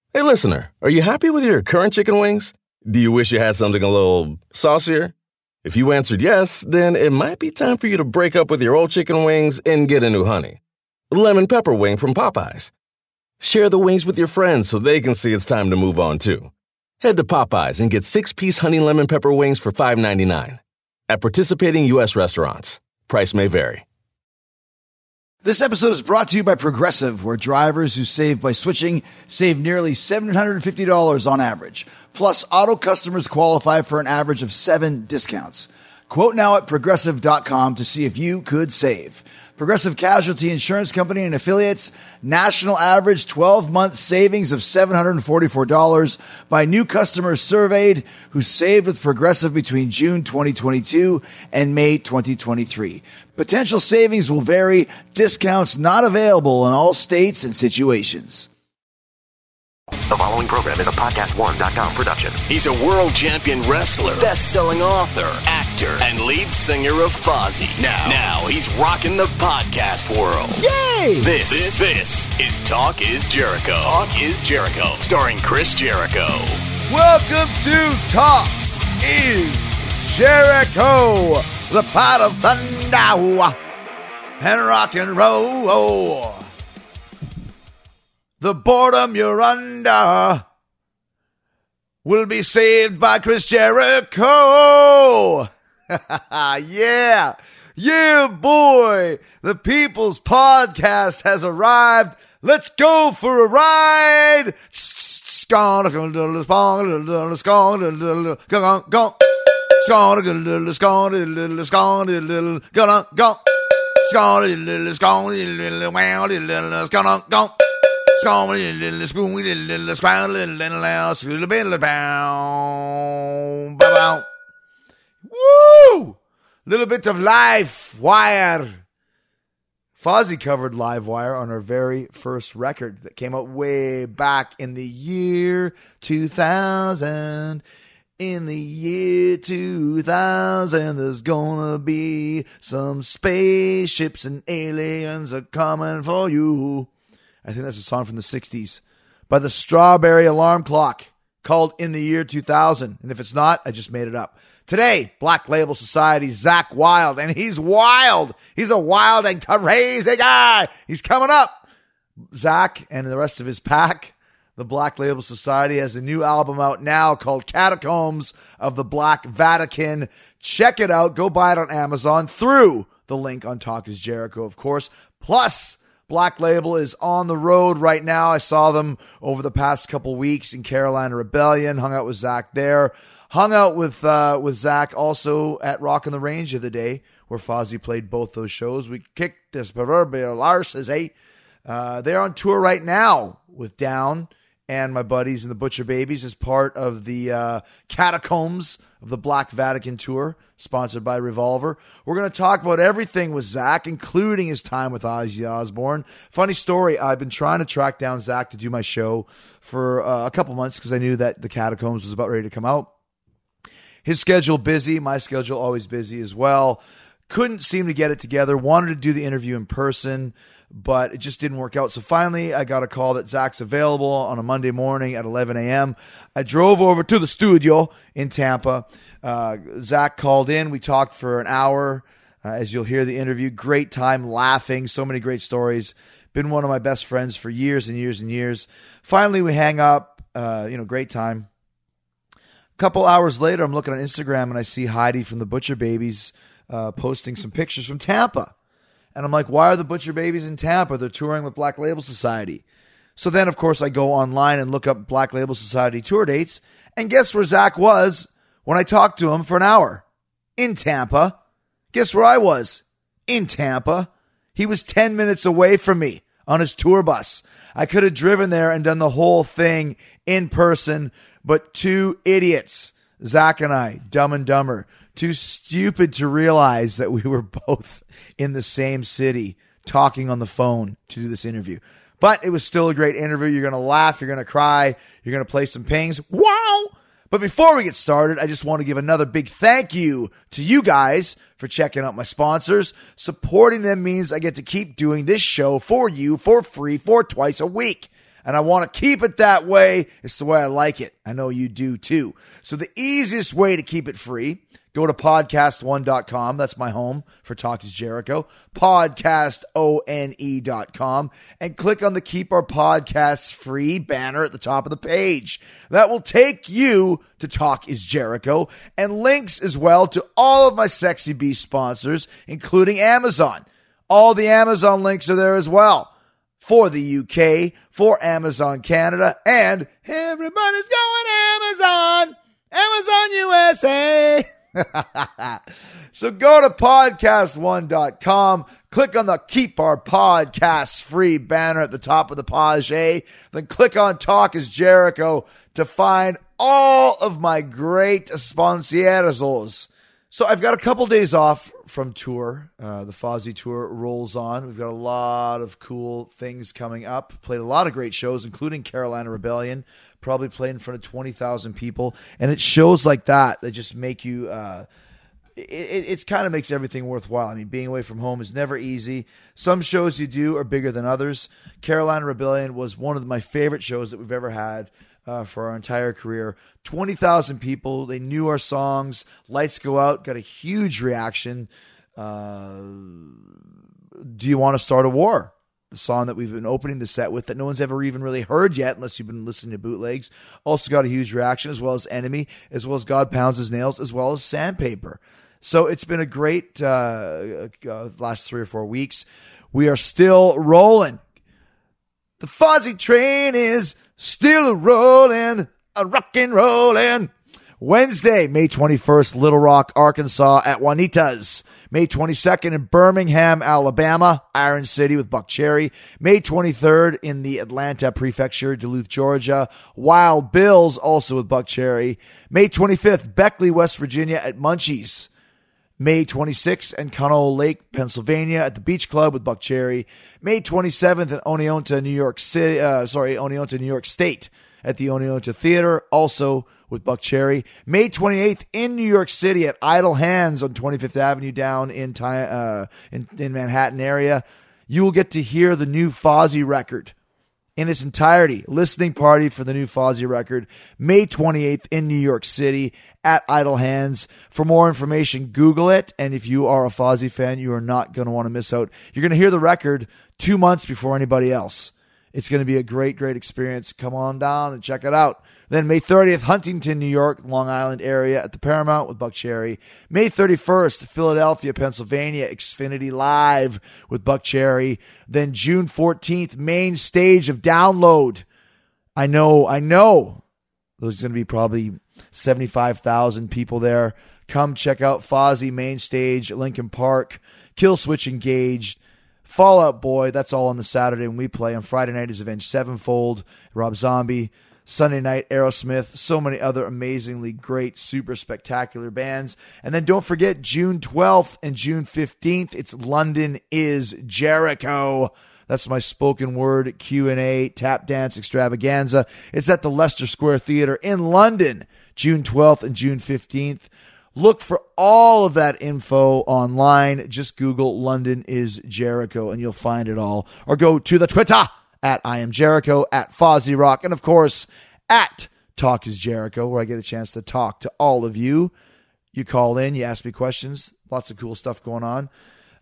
Hey, listener, are you happy with your current chicken wings? Do you wish you had something a little saucier? If you answered yes, then it might be time for you to break up with your old chicken wings and get a new honey. Lemon pepper wing from Popeyes. Share the wings with your friends so they can see it's time to move on too. Head to Popeyes and get 6-piece honey lemon pepper wings for $5.99. At participating U.S. restaurants. Price may vary. This episode is brought to you by Progressive, where drivers who save by switching save nearly $750 on average. Plus, auto customers qualify for an average of 7 discounts. Quote now at Progressive.com to see if you could save. Progressive Casualty Insurance Company and Affiliates, national average 12-month savings of $744 by new customers surveyed who saved with Progressive between June 2022 and May 2023. Potential savings will vary. Discounts not available in all states and situations. The following program is a PodcastOne.com production. He's a world champion wrestler, best-selling author, actor, and lead singer of Fozzy. Now he's rocking the podcast world. Yay! This is Talk is Jericho. Talk is Jericho, starring Chris Jericho. Welcome to Talk is Jericho, the pot of thunder and rock and roll. The boredom you're under will be saved by Chris Jericho. Yeah, boy. The People's Podcast has arrived. Let's go for a ride. Woo! Little bit of Live Wire. Fozzy covered Live Wire on our very first record that came out way back in the year 2000. In the year 2000, there's gonna be some spaceships and aliens are coming for you. I think that's a song from the 60s by the Strawberry Alarm Clock called In the Year 2000. And if it's not, I just made it up. Today, Black Label Society's Zakk Wylde, and he's wild. He's a wild and crazy guy. He's coming up. Zakk and the rest of his pack, the Black Label Society, has a new album out now called Catacombs of the Black Vatican. Check it out. Go buy it on Amazon through the link on Talk is Jericho, of course. Plus, Black Label is on the road right now. I saw them over the past couple weeks in Carolina Rebellion. Hung out with Zakk there. Hung out with Zakk also at Rock on the Range the other day, where Fozzy played both those shows. We kicked this proverbial arses, eh? They're on tour right now with Down and my buddies and the Butcher Babies as part of the Catacombs of the Black Vatican tour, sponsored by Revolver. We're going to talk about everything with Zakk, including his time with Ozzy Osbourne. Funny story, I've been trying to track down Zakk to do my show for a couple months because I knew that the Catacombs was about ready to come out. His schedule busy, my schedule always busy as well. Couldn't seem to get it together. Wanted to do the interview in person, but it just didn't work out. So finally, I got a call that Zakk's available on a Monday morning at 11 a.m. I drove over to the studio in Tampa. Zakk called in. We talked for an hour. As you'll hear the interview, great time laughing. So many great stories. Been one of my best friends for years and years and years. Finally, we hang up. Great time. A couple hours later, I'm looking on Instagram and I see Heidi from the Butcher Babies posting some pictures from Tampa. And I'm like, why are the Butcher Babies in Tampa? They're touring with Black Label Society. So then, of course, I go online and look up Black Label Society tour dates. And guess where Zakk was when I talked to him for an hour? In Tampa. Guess where I was? In Tampa. He was 10 minutes away from me on his tour bus. I could have driven there and done the whole thing in person, but two idiots, Zakk and I, Dumb and Dumber, too stupid to realize that we were both in the same city talking on the phone to do this interview. But it was still a great interview. You're going to laugh. You're going to cry. You're going to play some pings. Wow! But before we get started, I just want to give another big thank you to you guys for checking out my sponsors. Supporting them means I get to keep doing this show for you for free for twice a week. and I want to keep it that way. It's the way I like it. I know you do too. So the easiest way to keep it free, go to podcast1.com. That's my home for Talk is Jericho. Podcastone.com and click on the Keep Our Podcasts Free banner at the top of the page. That will take you to Talk is Jericho and links as well to all of my Sexy Beast sponsors, including Amazon. All the Amazon links are there as well. For the UK, for Amazon Canada, and everybody's going Amazon. Amazon USA. So go to podcast1.com, click on the Keep Our Podcasts Free banner at the top of the page, then click on Talk is Jericho to find all of my great sponsors. So I've got a couple days off from tour. The Fozzy tour rolls on. We've got a lot of cool things coming up. Played a lot of great shows, including Carolina Rebellion. Probably played in front of 20,000 people. And it's shows like that just make you... It kind of makes everything worthwhile. I mean, being away from home is never easy. Some shows you do are bigger than others. Carolina Rebellion was one of my favorite shows that we've ever had. For our entire career. 20,000 people. They knew our songs. Lights Go Out got a huge reaction. Do You Want to Start a War? The song that we've been opening the set with that no one's ever even really heard yet unless you've been listening to bootlegs. Also got a huge reaction, as well as Enemy, as well as God Pounds His Nails, as well as Sandpaper. So it's been a great last 3 or 4 weeks. We are still rolling. The Fozzy train is still rolling, a rockin' rollin'. Wednesday, May 21st, Little Rock, Arkansas at Juanita's. May 22nd in Birmingham, Alabama, Iron City with Buck Cherry. May 23rd in the Atlanta Prefecture, Duluth, Georgia, Wild Bills, also with Buck Cherry. May 25th, Beckley, West Virginia at Munchies. May 26th in Connell Lake, Pennsylvania at the Beach Club with Buck Cherry. May 27th in Oneonta, New York State at the Oneonta Theater, also with Buck Cherry. May 28th in New York City at Idle Hands on 25th Avenue down in Manhattan area. You will get to hear the new Fozzy record in its entirety. Listening party for the new Fozzy record, May 28th in New York City at Idle Hands. For more information, Google it. And if you are a Fozzy fan, you are not going to want to miss out. You're going to hear the record 2 months before anybody else. It's going to be a great, great experience. Come on down and check it out. Then May 30th, Huntington, New York, Long Island area at the Paramount with Buck Cherry. May 31st, Philadelphia, Pennsylvania, Xfinity Live with Buck Cherry. Then June 14th, main stage of Download. I know. There's going to be probably 75,000 people there. Come check out Fozzy main stage at Lincoln Park. Killswitch Engaged. Fall Out Boy, that's all on the Saturday when we play. On Friday night is Avenged Sevenfold, Rob Zombie. Sunday night, Aerosmith. So many other amazingly great, super spectacular bands. And then don't forget, June 12th and June 15th, it's London is Jericho. That's my spoken word Q&A tap dance extravaganza. It's at the Leicester Square Theatre in London, June 12th and June 15th. Look for all of that info online. Just Google London is Jericho and you'll find it all. Or go to the Twitter at I Am Jericho, at Fozzy Rock, and of course at Talk is Jericho, where I get a chance to talk to all of you. You call in, you ask me questions. Lots of cool stuff going on.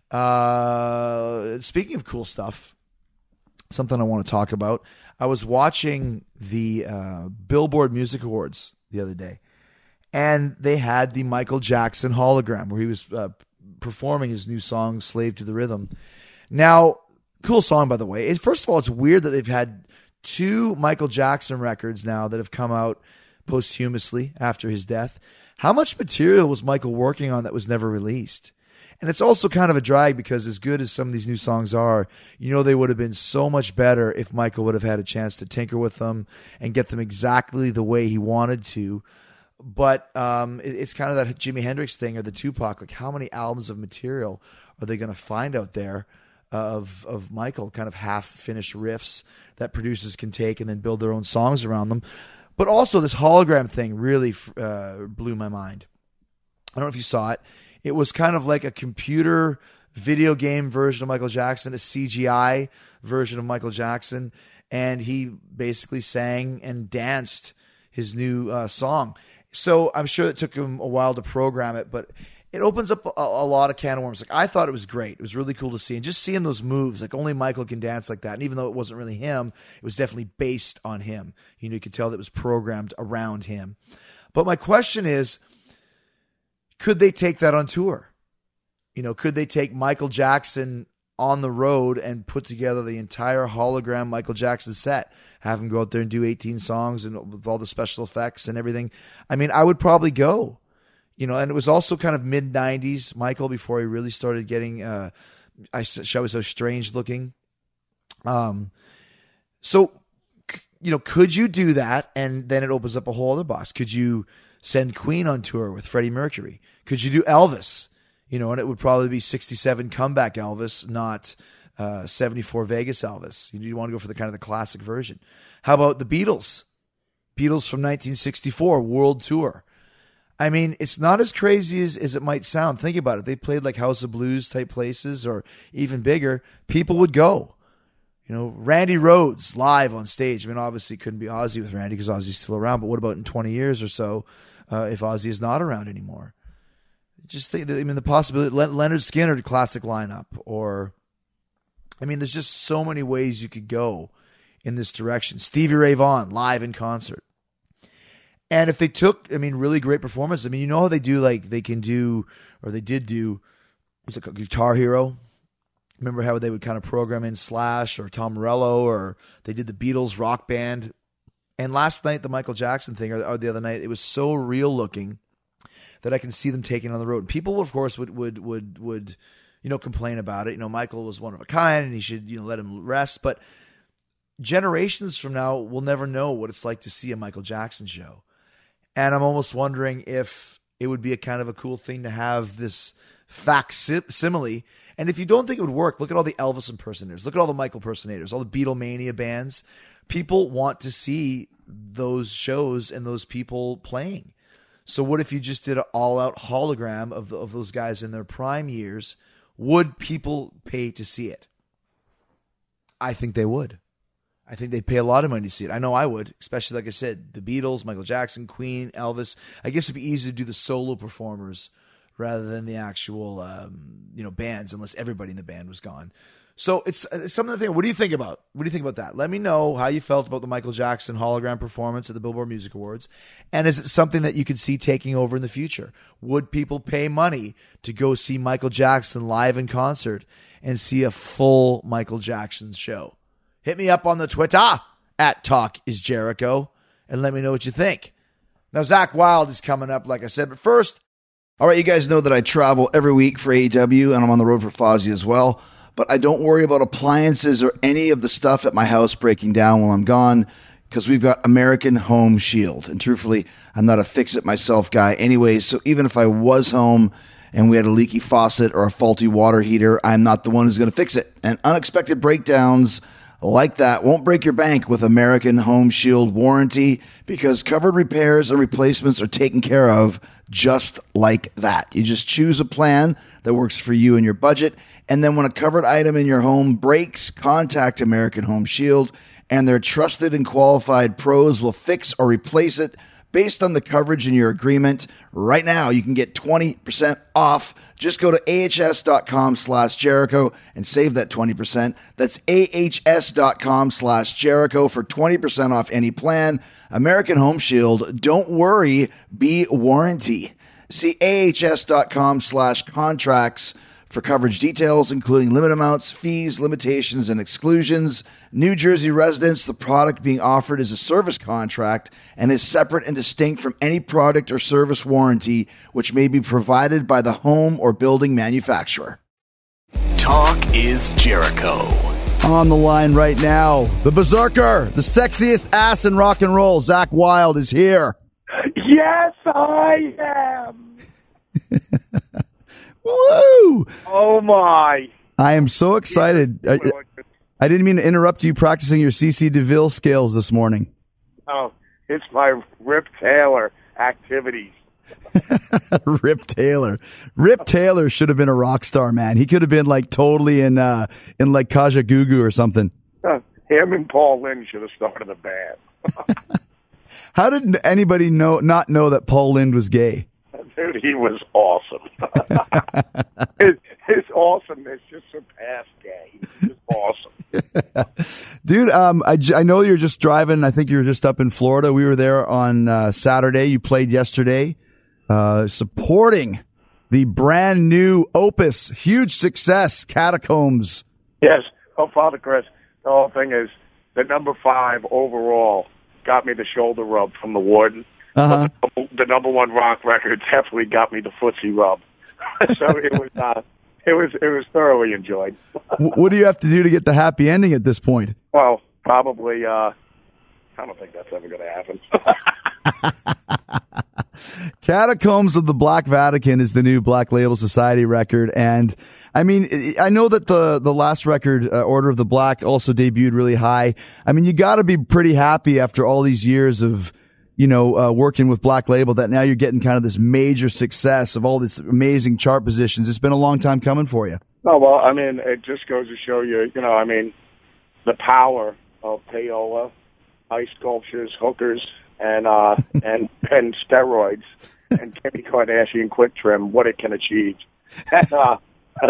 Speaking of cool stuff, something I want to talk about. I was watching the Billboard Music Awards the other day. And they had the Michael Jackson hologram where he was performing his new song, Slave to the Rhythm. Now, cool song, by the way. First of all, it's weird that they've had 2 Michael Jackson records now that have come out posthumously after his death. How much material was Michael working on that was never released? And it's also kind of a drag because as good as some of these new songs are, you know, they would have been so much better if Michael would have had a chance to tinker with them and get them exactly the way he wanted to. But it's kind of that Jimi Hendrix thing or the Tupac. Like, how many albums of material are they going to find out there of Michael, kind of half-finished riffs that producers can take and then build their own songs around them? But also this hologram thing really blew my mind. I don't know if you saw it. It was kind of like a computer video game version of Michael Jackson, a CGI version of Michael Jackson. and he basically sang and danced his new song. So I'm sure it took him a while to program it, but it opens up a lot of can of worms. Like, I thought it was great. It was really cool to see. And just seeing those moves, like only Michael can dance like that. And even though it wasn't really him, it was definitely based on him. You could tell that it was programmed around him. But my question is, could they take that on tour? Could they take Michael Jackson on the road and put together the entire hologram Michael Jackson set? Have him go out there and do 18 songs and with all the special effects and everything. I mean, I would probably go. And it was also kind of mid-90s, Michael, before he really started getting, shall we say, strange looking. So, could you do that? And then it opens up a whole other box. Could you send Queen on tour with Freddie Mercury? Could you do Elvis? And it would probably be 67 comeback Elvis, not 74 Vegas Elvis. You want to go for the kind of the classic version. How about the Beatles? Beatles from 1964, world tour. I mean, it's not as crazy as it might sound. Think about it. They played like House of Blues type places or even bigger. People would go. Randy Rhoads live on stage. I mean, obviously it couldn't be Ozzy with Randy because Ozzy's still around. But what about in 20 years or so if Ozzy is not around anymore? Just think, the possibility, Leonard Skinner classic lineup, or, there's just so many ways you could go in this direction. Stevie Ray Vaughan live in concert. And if they took, really great performance, how they do, like they can do, or they did do, it was like a Guitar Hero. Remember how they would kind of program in Slash or Tom Morello, or they did the Beatles rock band. And last night, the Michael Jackson thing, or the other night, it was so real looking that I can see them taking on the road. People, of course, would complain about it. Michael was one of a kind, and he should let him rest. But generations from now, we'll never know what it's like to see a Michael Jackson show. And I'm almost wondering if it would be a kind of a cool thing to have this facsimile. And if you don't think it would work, look at all the Elvis impersonators. Look at all the Michael impersonators, all the Beatlemania bands. People want to see those shows and those people playing. So what if you just did an all-out hologram of those guys in their prime years? Would people pay to see it? I think they would. I think they'd pay a lot of money to see it. I know I would, especially, like I said, the Beatles, Michael Jackson, Queen, Elvis. I guess it'd be easier to do the solo performers rather than the actual, bands, unless everybody in the band was gone. So it's something to think. What do you think about? What do you think about that? Let me know how you felt about the Michael Jackson hologram performance at the Billboard Music Awards. And is it something that you could see taking over in the future? Would people pay money to go see Michael Jackson live in concert and see a full Michael Jackson show? Hit me up on the Twitter at Talk is Jericho and let me know what you think. Now, Zach Wilde is coming up, like I said, but first. All right, you guys know that I travel every week for AEW and I'm on the road for Fozzy as well. But I don't worry about appliances or any of the stuff at my house breaking down while I'm gone because we've got American Home Shield. And truthfully, I'm not a fix-it-myself guy anyways, so even if I was home and we had a leaky faucet or a faulty water heater, I'm not the one who's going to fix it. And unexpected breakdowns like that won't break your bank with American Home Shield warranty because covered repairs and replacements are taken care of just like that. You just choose a plan that works for you and your budget. And then when a covered item in your home breaks, contact American Home Shield, and their trusted and qualified pros will fix or replace it based on the coverage in your agreement. Right now, you can get 20% off. Just go to ahs.com/Jericho and save that 20%. That's ahs.com/Jericho for 20% off any plan. American Home Shield, don't worry, be warranty. See ahs.com/contracts for coverage details, including limit amounts, fees, limitations, and exclusions. New Jersey residents, the product being offered is a service contract and is separate and distinct from any product or service warranty, which may be provided by the home or building manufacturer. Talk is Jericho. On the line right now, the Berserker, the sexiest ass in rock and roll, Zach Wilde is here. Yes, I am. Woo! Oh, my. I am so excited. I didn't mean to interrupt you practicing your CC DeVille scales this morning. Oh, it's my Rip Taylor activities. Rip Taylor. Rip Taylor should have been a rock star, man. He could have been like totally in like Kaja Gugu or something. him and Paul Lynde should have started a band. How did anybody not know that Paul Lynde was gay? Dude, he was awesome. his awesomeness just surpassed gay. He was awesome. Dude, I know you're just driving. I think you were just up in Florida. We were there on Saturday. You played yesterday, supporting the brand new Opus, huge success, Catacombs. Yes. Oh, Father Chris, the whole thing is the number 5 overall got me the shoulder rub from the warden. Uh-huh. But the number 1 rock record definitely got me the footsie rub. So it was thoroughly enjoyed. What do you have to do to get the happy ending at this point? Well, probably. I don't think that's ever going to happen. Catacombs of the Black Vatican is the new Black Label Society record. And I mean, I know that the last record, Order of the Black, also debuted really high. I mean, you got to be pretty happy after all these years of, working with Black Label that now you're getting kind of this major success of all these amazing chart positions. It's been a long time coming for you. Oh, well, I mean, it just goes to show you, the power of payola, ice sculptures, hookers, and steroids, and Kimmy Kardashian quick trim, what it can achieve. No,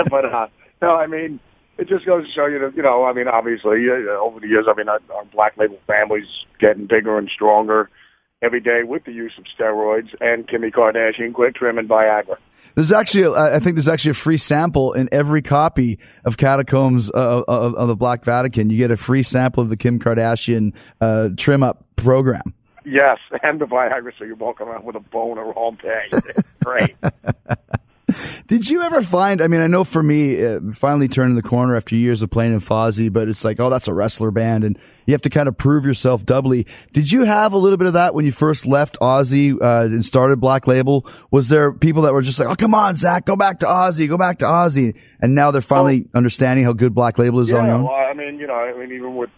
I mean, it just goes to show you that, obviously, over the years, our Black Label family's getting bigger and stronger every day with the use of steroids and Kimmy Kardashian quick trim and Viagra. There's actually, I think there's actually a free sample in every copy of Catacombs of the Black Vatican. You get a free sample of the Kim Kardashian trim up program. Yes, and the Viagra, so you're walking around with a boner all day. It's great. Did you ever find, I know for me, finally turning the corner after years of playing in Fozzy, but it's like, oh, that's a wrestler band, and you have to kind of prove yourself doubly. Did you have a little bit of that when you first left Ozzy and started Black Label? Was there people that were just like, oh, come on, Zach, go back to Ozzy, and now they're finally understanding how good Black Label is on your own? Well, even with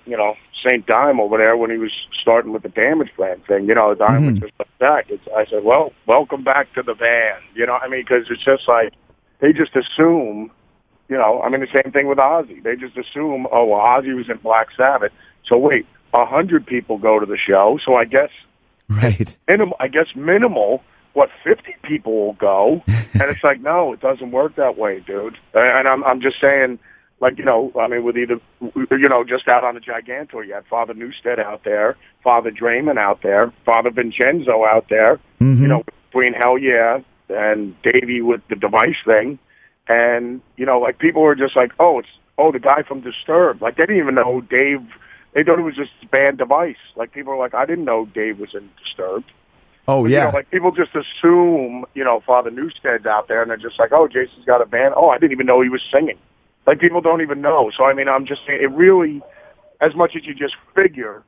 St. Dime over there, when he was starting with the Damage Plan thing, Dime was just like that. I said, well, welcome back to the band, because it's just like, they just assume, the same thing with Ozzy. They just assume, oh, well, Ozzy was in Black Sabbath, so wait, 100 people go to the show, so I guess, right? Minimal, 50 people will go, and it's like, no, it doesn't work that way, dude. And I'm just saying, with either, just out on the Gigantor, you had Father Newstead out there, Father Draymond out there, Father Vincenzo out there, between Hell Yeah and Davey with the Device thing, and, people were just like, the guy from Disturbed. Like, they didn't even know Dave, they thought it was just band Device. Like, people were like, I didn't know Dave was in Disturbed. Oh, but, yeah. People just assume, Father Newstead's out there, and they're just like, oh, Jason's got a band. Oh, I didn't even know he was singing. Like, people don't even know. So, I'm just saying, it really, as much as you just figure,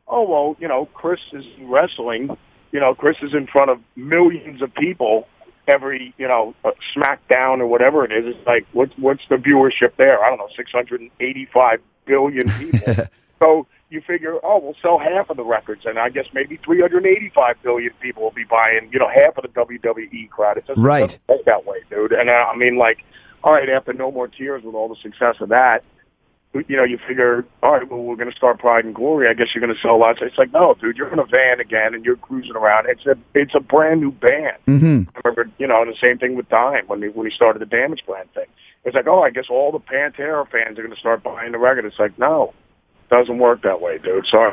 Chris is wrestling, Chris is in front of millions of people every, SmackDown or whatever it is. It's like, what's the viewership there? I don't know, 685 billion people. So you figure, we'll sell half of the records, and I guess maybe 385 billion people will be buying, half of the WWE crowd. It doesn't work that way, dude. And all right, after No More Tears, with all the success of that, you figure, all right, well, we're going to start Pride and Glory. I guess you're going to sell lots. It's like, no, dude, you're in a van again, and you're cruising around. It's a brand new band. Mm-hmm. I remember, the same thing with Dime when he started the Damage Plan thing. It's like, I guess all the Pantera fans are going to start buying the record. It's like, no, it doesn't work that way, dude. So,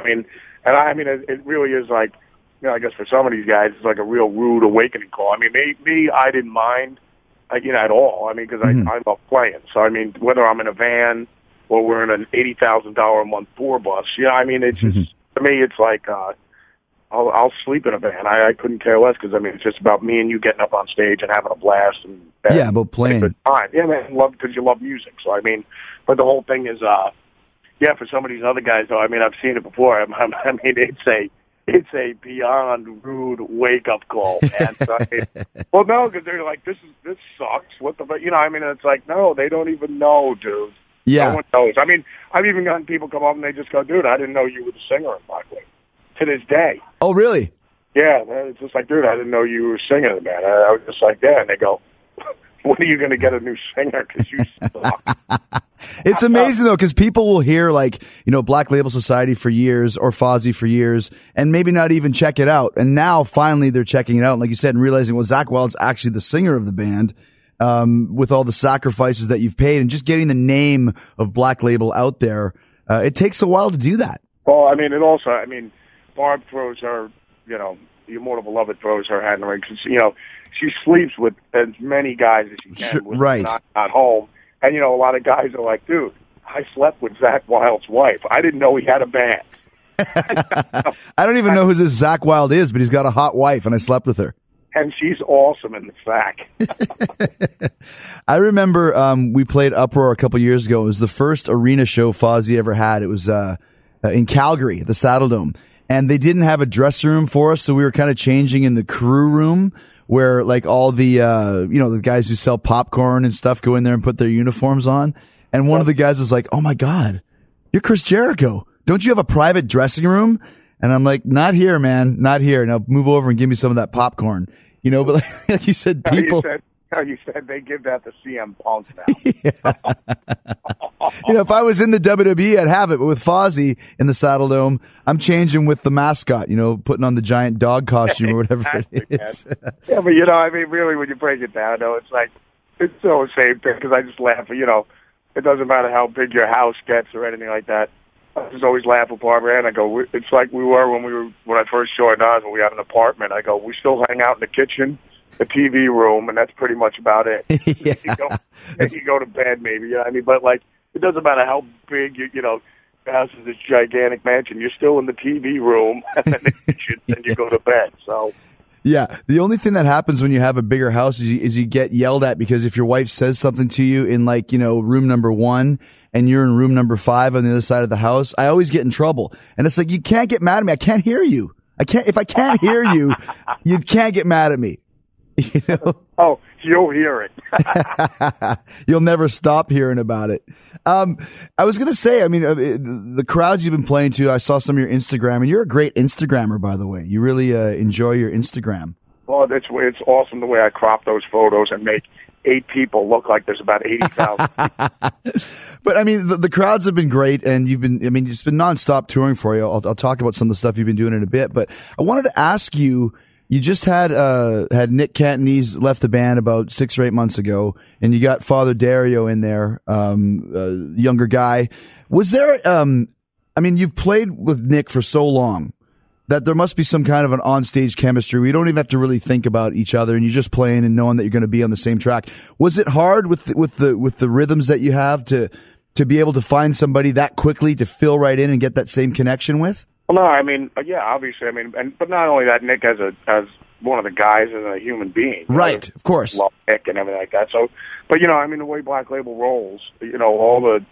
it really is like, I guess for some of these guys, it's like a real rude awakening call. Me, I didn't mind, at all. Because I love playing. So, whether I'm in a van or we're in an $80,000 a month tour bus, it's just, to me, it's like, I'll sleep in a van. I couldn't care less because, it's just about me and you getting up on stage and having a blast. And about playing. Good time. Yeah, man, because you love music. So, but the whole thing is, for some of these other guys, though, I've seen it before. It's a beyond rude wake-up call, man. So, well, no, because they're like, this sucks. What the, it's like, no, they don't even know, dude. Yeah. No one knows. I've even gotten people come up and they just go, dude, I didn't know you were the singer in Black Label. To this day. Oh, really? Yeah, it's just like, dude, I didn't know you were singing, man. I was just like, yeah. And they go, when are you going to get a new singer? Because you suck. It's amazing though, because people will hear like, Black Label Society for years or Fozzy for years and maybe not even check it out. And now finally they're checking it out. And like you said, and realizing, well, Zakk Wylde's actually the singer of the band, with all the sacrifices that you've paid and just getting the name of Black Label out there. It takes a while to do that. Well, I mean, Barb throws her, the Immortal Beloved throws her hat in the ring. She sleeps with as many guys as she can when right. not home. And, a lot of guys are like, dude, I slept with Zakk Wylde's wife. I didn't know he had a band. I don't even know who this Zakk Wylde is, but he's got a hot wife, and I slept with her. And she's awesome in the sack. I remember we played Uproar a couple years ago. It was the first arena show Fozzy ever had. It was in Calgary at the Saddledome. And they didn't have a dressing room for us, so we were kind of changing in the crew room, where like all the, the guys who sell popcorn and stuff go in there and put their uniforms on. And one of the guys was like, "Oh my God, you're Chris Jericho. Don't you have a private dressing room?" And I'm like, "Not here, man. Not here." Now move over and give me some of that popcorn, but like you said, people. You said they give that to CM Punk now. If I was in the WWE, I'd have it. But with Fozzy in the Saddledome, I'm changing with the mascot, putting on the giant dog costume or whatever it is. Yeah, but, really, when you break it down, though, it's like, it's so the same thing, because I just laugh. It doesn't matter how big your house gets or anything like that. I just always laugh with Barbara, and I go, it's like we were when I first joined Oz, when we had an apartment. I go, we still hang out in the kitchen, the TV room, and that's pretty much about it. Yeah. You go to bed, maybe. But like, it doesn't matter how big the house is, this gigantic mansion. You're still in the TV room and then the kitchen, and you go to bed. So. Yeah, the only thing that happens when you have a bigger house is you get yelled at, because if your wife says something to you in room number 1 and you're in room number 5 on the other side of the house, I always get in trouble. And it's like, you can't get mad at me. I can't hear you. If I can't hear you, you can't get mad at me. Oh, you'll hear it. You'll never stop hearing about it. I was going to say, the crowds you've been playing to, I saw some of your Instagram, and you're a great Instagrammer, by the way. You really enjoy your Instagram. Well, it's awesome the way I crop those photos and make 8 people look like there's about 80,000. But the crowds have been great, and it's been nonstop touring for you. I'll talk about some of the stuff you've been doing in a bit, but I wanted to ask you. You just had Nick Cantonese left the band about 6 or 8 months ago, and you got Father Dario in there, younger guy. Was there, you've played with Nick for so long that there must be some kind of an onstage chemistry where you don't even have to really think about each other, and you're just playing and knowing that you're going to be on the same track. Was it hard with the rhythms that you have to be able to find somebody that quickly to fill right in and get that same connection with? Well, no, yeah, obviously, but not only that, Nick as one of the guys and a human being, right? Of course, love Nick and everything like that. So, but the way Black Label rolls, all the,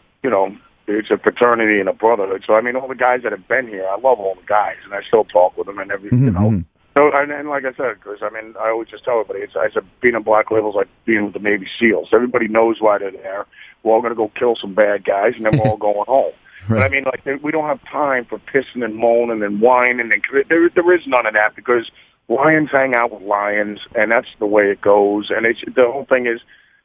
it's a fraternity and a brotherhood. So, all the guys that have been here, I love all the guys, and I still talk with them and everything, So, and like I said, Chris, I always just tell everybody, I said, being in Black Label is like being with the Navy SEALs. Everybody knows why they're there. We're all going to go kill some bad guys, and then we're all going home. Right. But we don't have time for pissing and moaning and whining. And there is none of that, because lions hang out with lions, and that's the way it goes. And the whole thing is,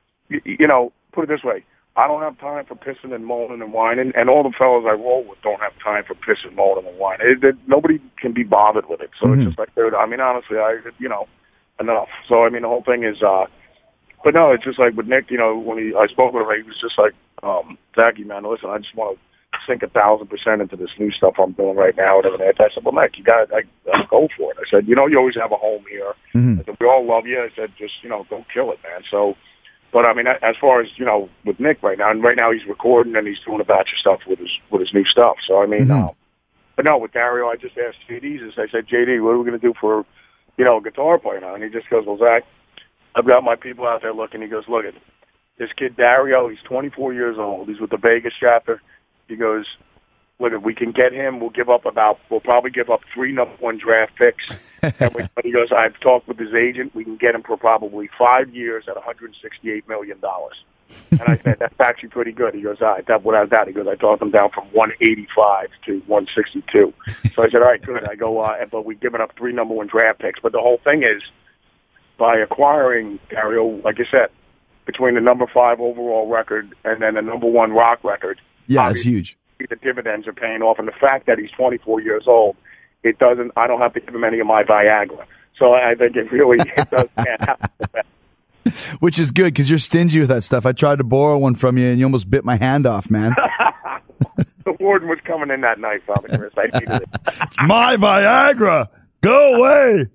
put it this way: I don't have time for pissing and moaning and whining, and all the fellas I roll with don't have time for pissing, moaning, and whining. Nobody can be bothered with it. So it's just like, dude, honestly, enough. So the whole thing is, but no, it's just like with Nick. When I spoke with him, he was just like, Zachy, man, listen, I just want to sink 1,000% into this new stuff I'm doing right now. And everything. I said, well, Nick, you got to go for it. I said, you always have a home here. I said, we all love you. I said, just, go kill it, man. So, but as far as, with Nick right now, and right now he's recording and he's doing a batch of stuff with his new stuff. So, but no, with Dario, I just asked JD, I said, JD, what are we going to do for, a guitar player now? And he just goes, well, Zach, I've got my people out there looking. He goes, look at this kid, Dario, he's 24 years old. He's with the Vegas chapter. He goes, look, if we can get him, we'll probably give up 3 number 1 draft picks. And he goes, I've talked with his agent. We can get him for probably 5 years at $168 million. And I said, that's actually pretty good. He goes, all right, without that. He goes, I talked him down from 185 to 162. So I said, all right, good. I go, but we've given up 3 number 1 draft picks. But the whole thing is, by acquiring Dario, like I said, between the number 5 overall record and then the number 1 rock record. Yeah, it's huge. The dividends are paying off, and the fact that he's 24 years old, I don't have to give him any of my Viagra. So I think it does happen. Which is good because you're stingy with that stuff. I tried to borrow one from you, and you almost bit my hand off, man. The warden was coming in that night, Father Chris. I needed it. It's my Viagra. Go away.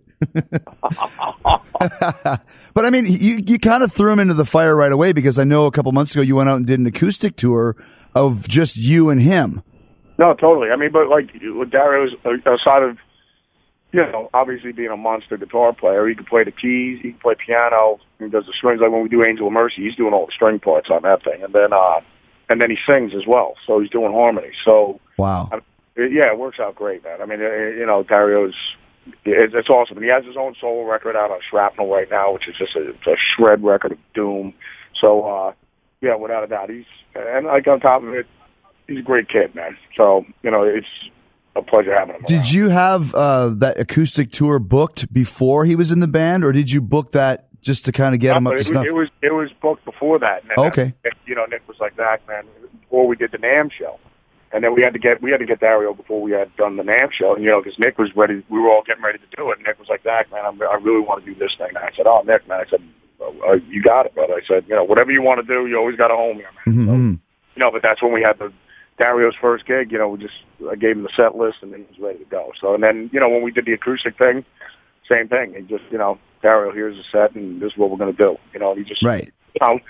But I mean, you kind of threw him into the fire right away because I know a couple months ago you went out and did an acoustic tour of just you and him. No, totally. I mean, but like Dario's aside of, obviously being a monster guitar player, he can play the keys, he can play piano, he does the strings. Like when we do Angel of Mercy, he's doing all the string parts on that thing, and then he sings as well. So he's doing harmony. So wow, it works out great, man. I mean, Dario's. It's awesome. And he has his own solo record out on Shrapnel right now, which is just a shred record of doom. So, without a doubt, and like on top of it, he's a great kid, man. So, it's a pleasure having him. Did you have that acoustic tour booked before he was in the band, or did you book that just to kind of get him up to snuff? It was booked before that. And okay. Nick was like that, man, before we did the NAMM show. And then we had to get Dario before we had done the NAMM show, because Nick was ready. We were all getting ready to do it. And Nick was like, "Zach, man, I really want to do this thing." And I said, "Oh, Nick, man," I said, "You got it, brother." I said, "Whatever you want to do, you always got a home here, man." Mm-hmm. So, but that's when we had Dario's first gig. I gave him the set list, and then he was ready to go. So, and then when we did the acoustic thing, same thing. He just, Dario, here's the set, and this is what we're going to do. He just right. But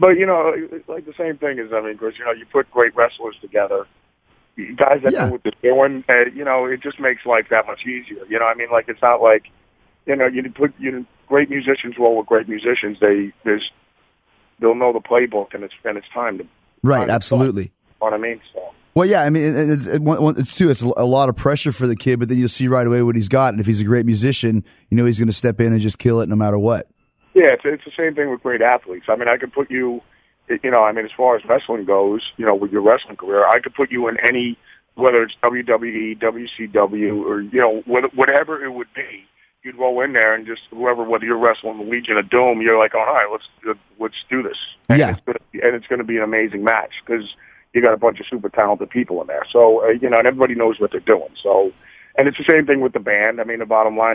like the same thing is, Chris, you put great wrestlers together. Guys that know what they're doing, it just makes life that much easier. Like it's not like, you put great musicians roll with great musicians. They'll know the playbook, and it's time to right. Absolutely. You know what I mean? So. Well, yeah. I mean, it's a lot of pressure for the kid, but then you'll see right away what he's got, and if he's a great musician, he's going to step in and just kill it no matter what. Yeah, it's the same thing with great athletes. I mean, I could put you. As far as wrestling goes, with your wrestling career, I could put you in any, whether it's WWE, WCW, or, whatever it would be. You'd roll in there and just whether you're wrestling the Legion of Doom, you're like, all right, let's do this. And it's going to be an amazing match because you got a bunch of super talented people in there. So, and everybody knows what they're doing. So, and it's the same thing with the band. I mean, the bottom line,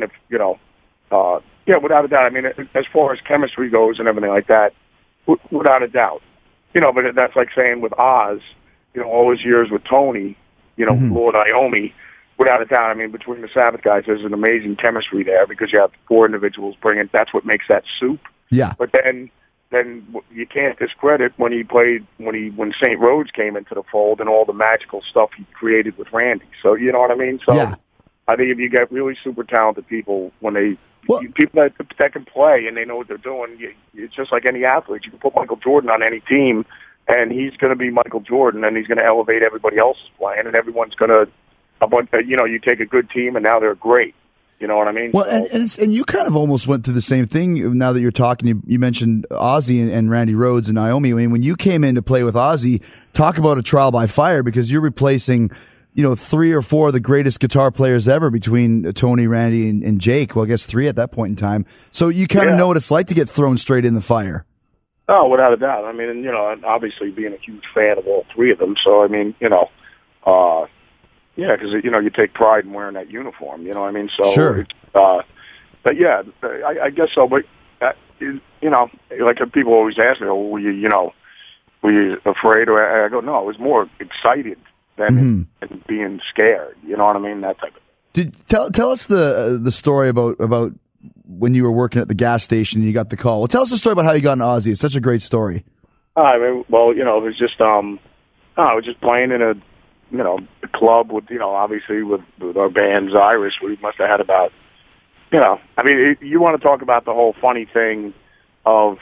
without a doubt, as far as chemistry goes and everything like that, without a doubt. But that's like saying with Oz, all his years with Tony, Lord Iommi, without a doubt. Between the Sabbath guys, there's an amazing chemistry there because you have 4 individuals bringing. That's what makes that soup. Yeah. But then you can't discredit when St. Rhodes came into the fold and all the magical stuff he created with Randy. So you know what I mean? So I think if you get really super talented people people that can play and they know what they're doing. It's just like any athlete. You can put Michael Jordan on any team, and he's going to be Michael Jordan, and he's going to elevate everybody else's playing, and everyone's going to. You take a good team, and now they're great. You know what I mean? Well, and you kind of almost went through the same thing. Now that you're talking, you mentioned Ozzy and Randy Rhoads and Iommi. When you came in to play with Ozzy, talk about a trial by fire because you're replacing. 3 or 4 of the greatest guitar players ever between Tony, Randy, and Jake. Well, I guess 3 at that point in time. So you kind of know what it's like to get thrown straight in the fire. Oh, without a doubt. And obviously being a huge fan of all 3 of them. So, because, you take pride in wearing that uniform. You know what I mean? So, sure. But yeah, I guess so. But, like people always ask me, were you afraid? Or I go, no, I was more excited than being scared, you know what I mean? That type of thing. Tell us the story about when you were working at the gas station and you got the call. Well, tell us the story about how you got in Ozzy. It's such a great story. It was just I was just playing in a club with obviously with our band Irish. We must have had about you want to talk about the whole funny thing of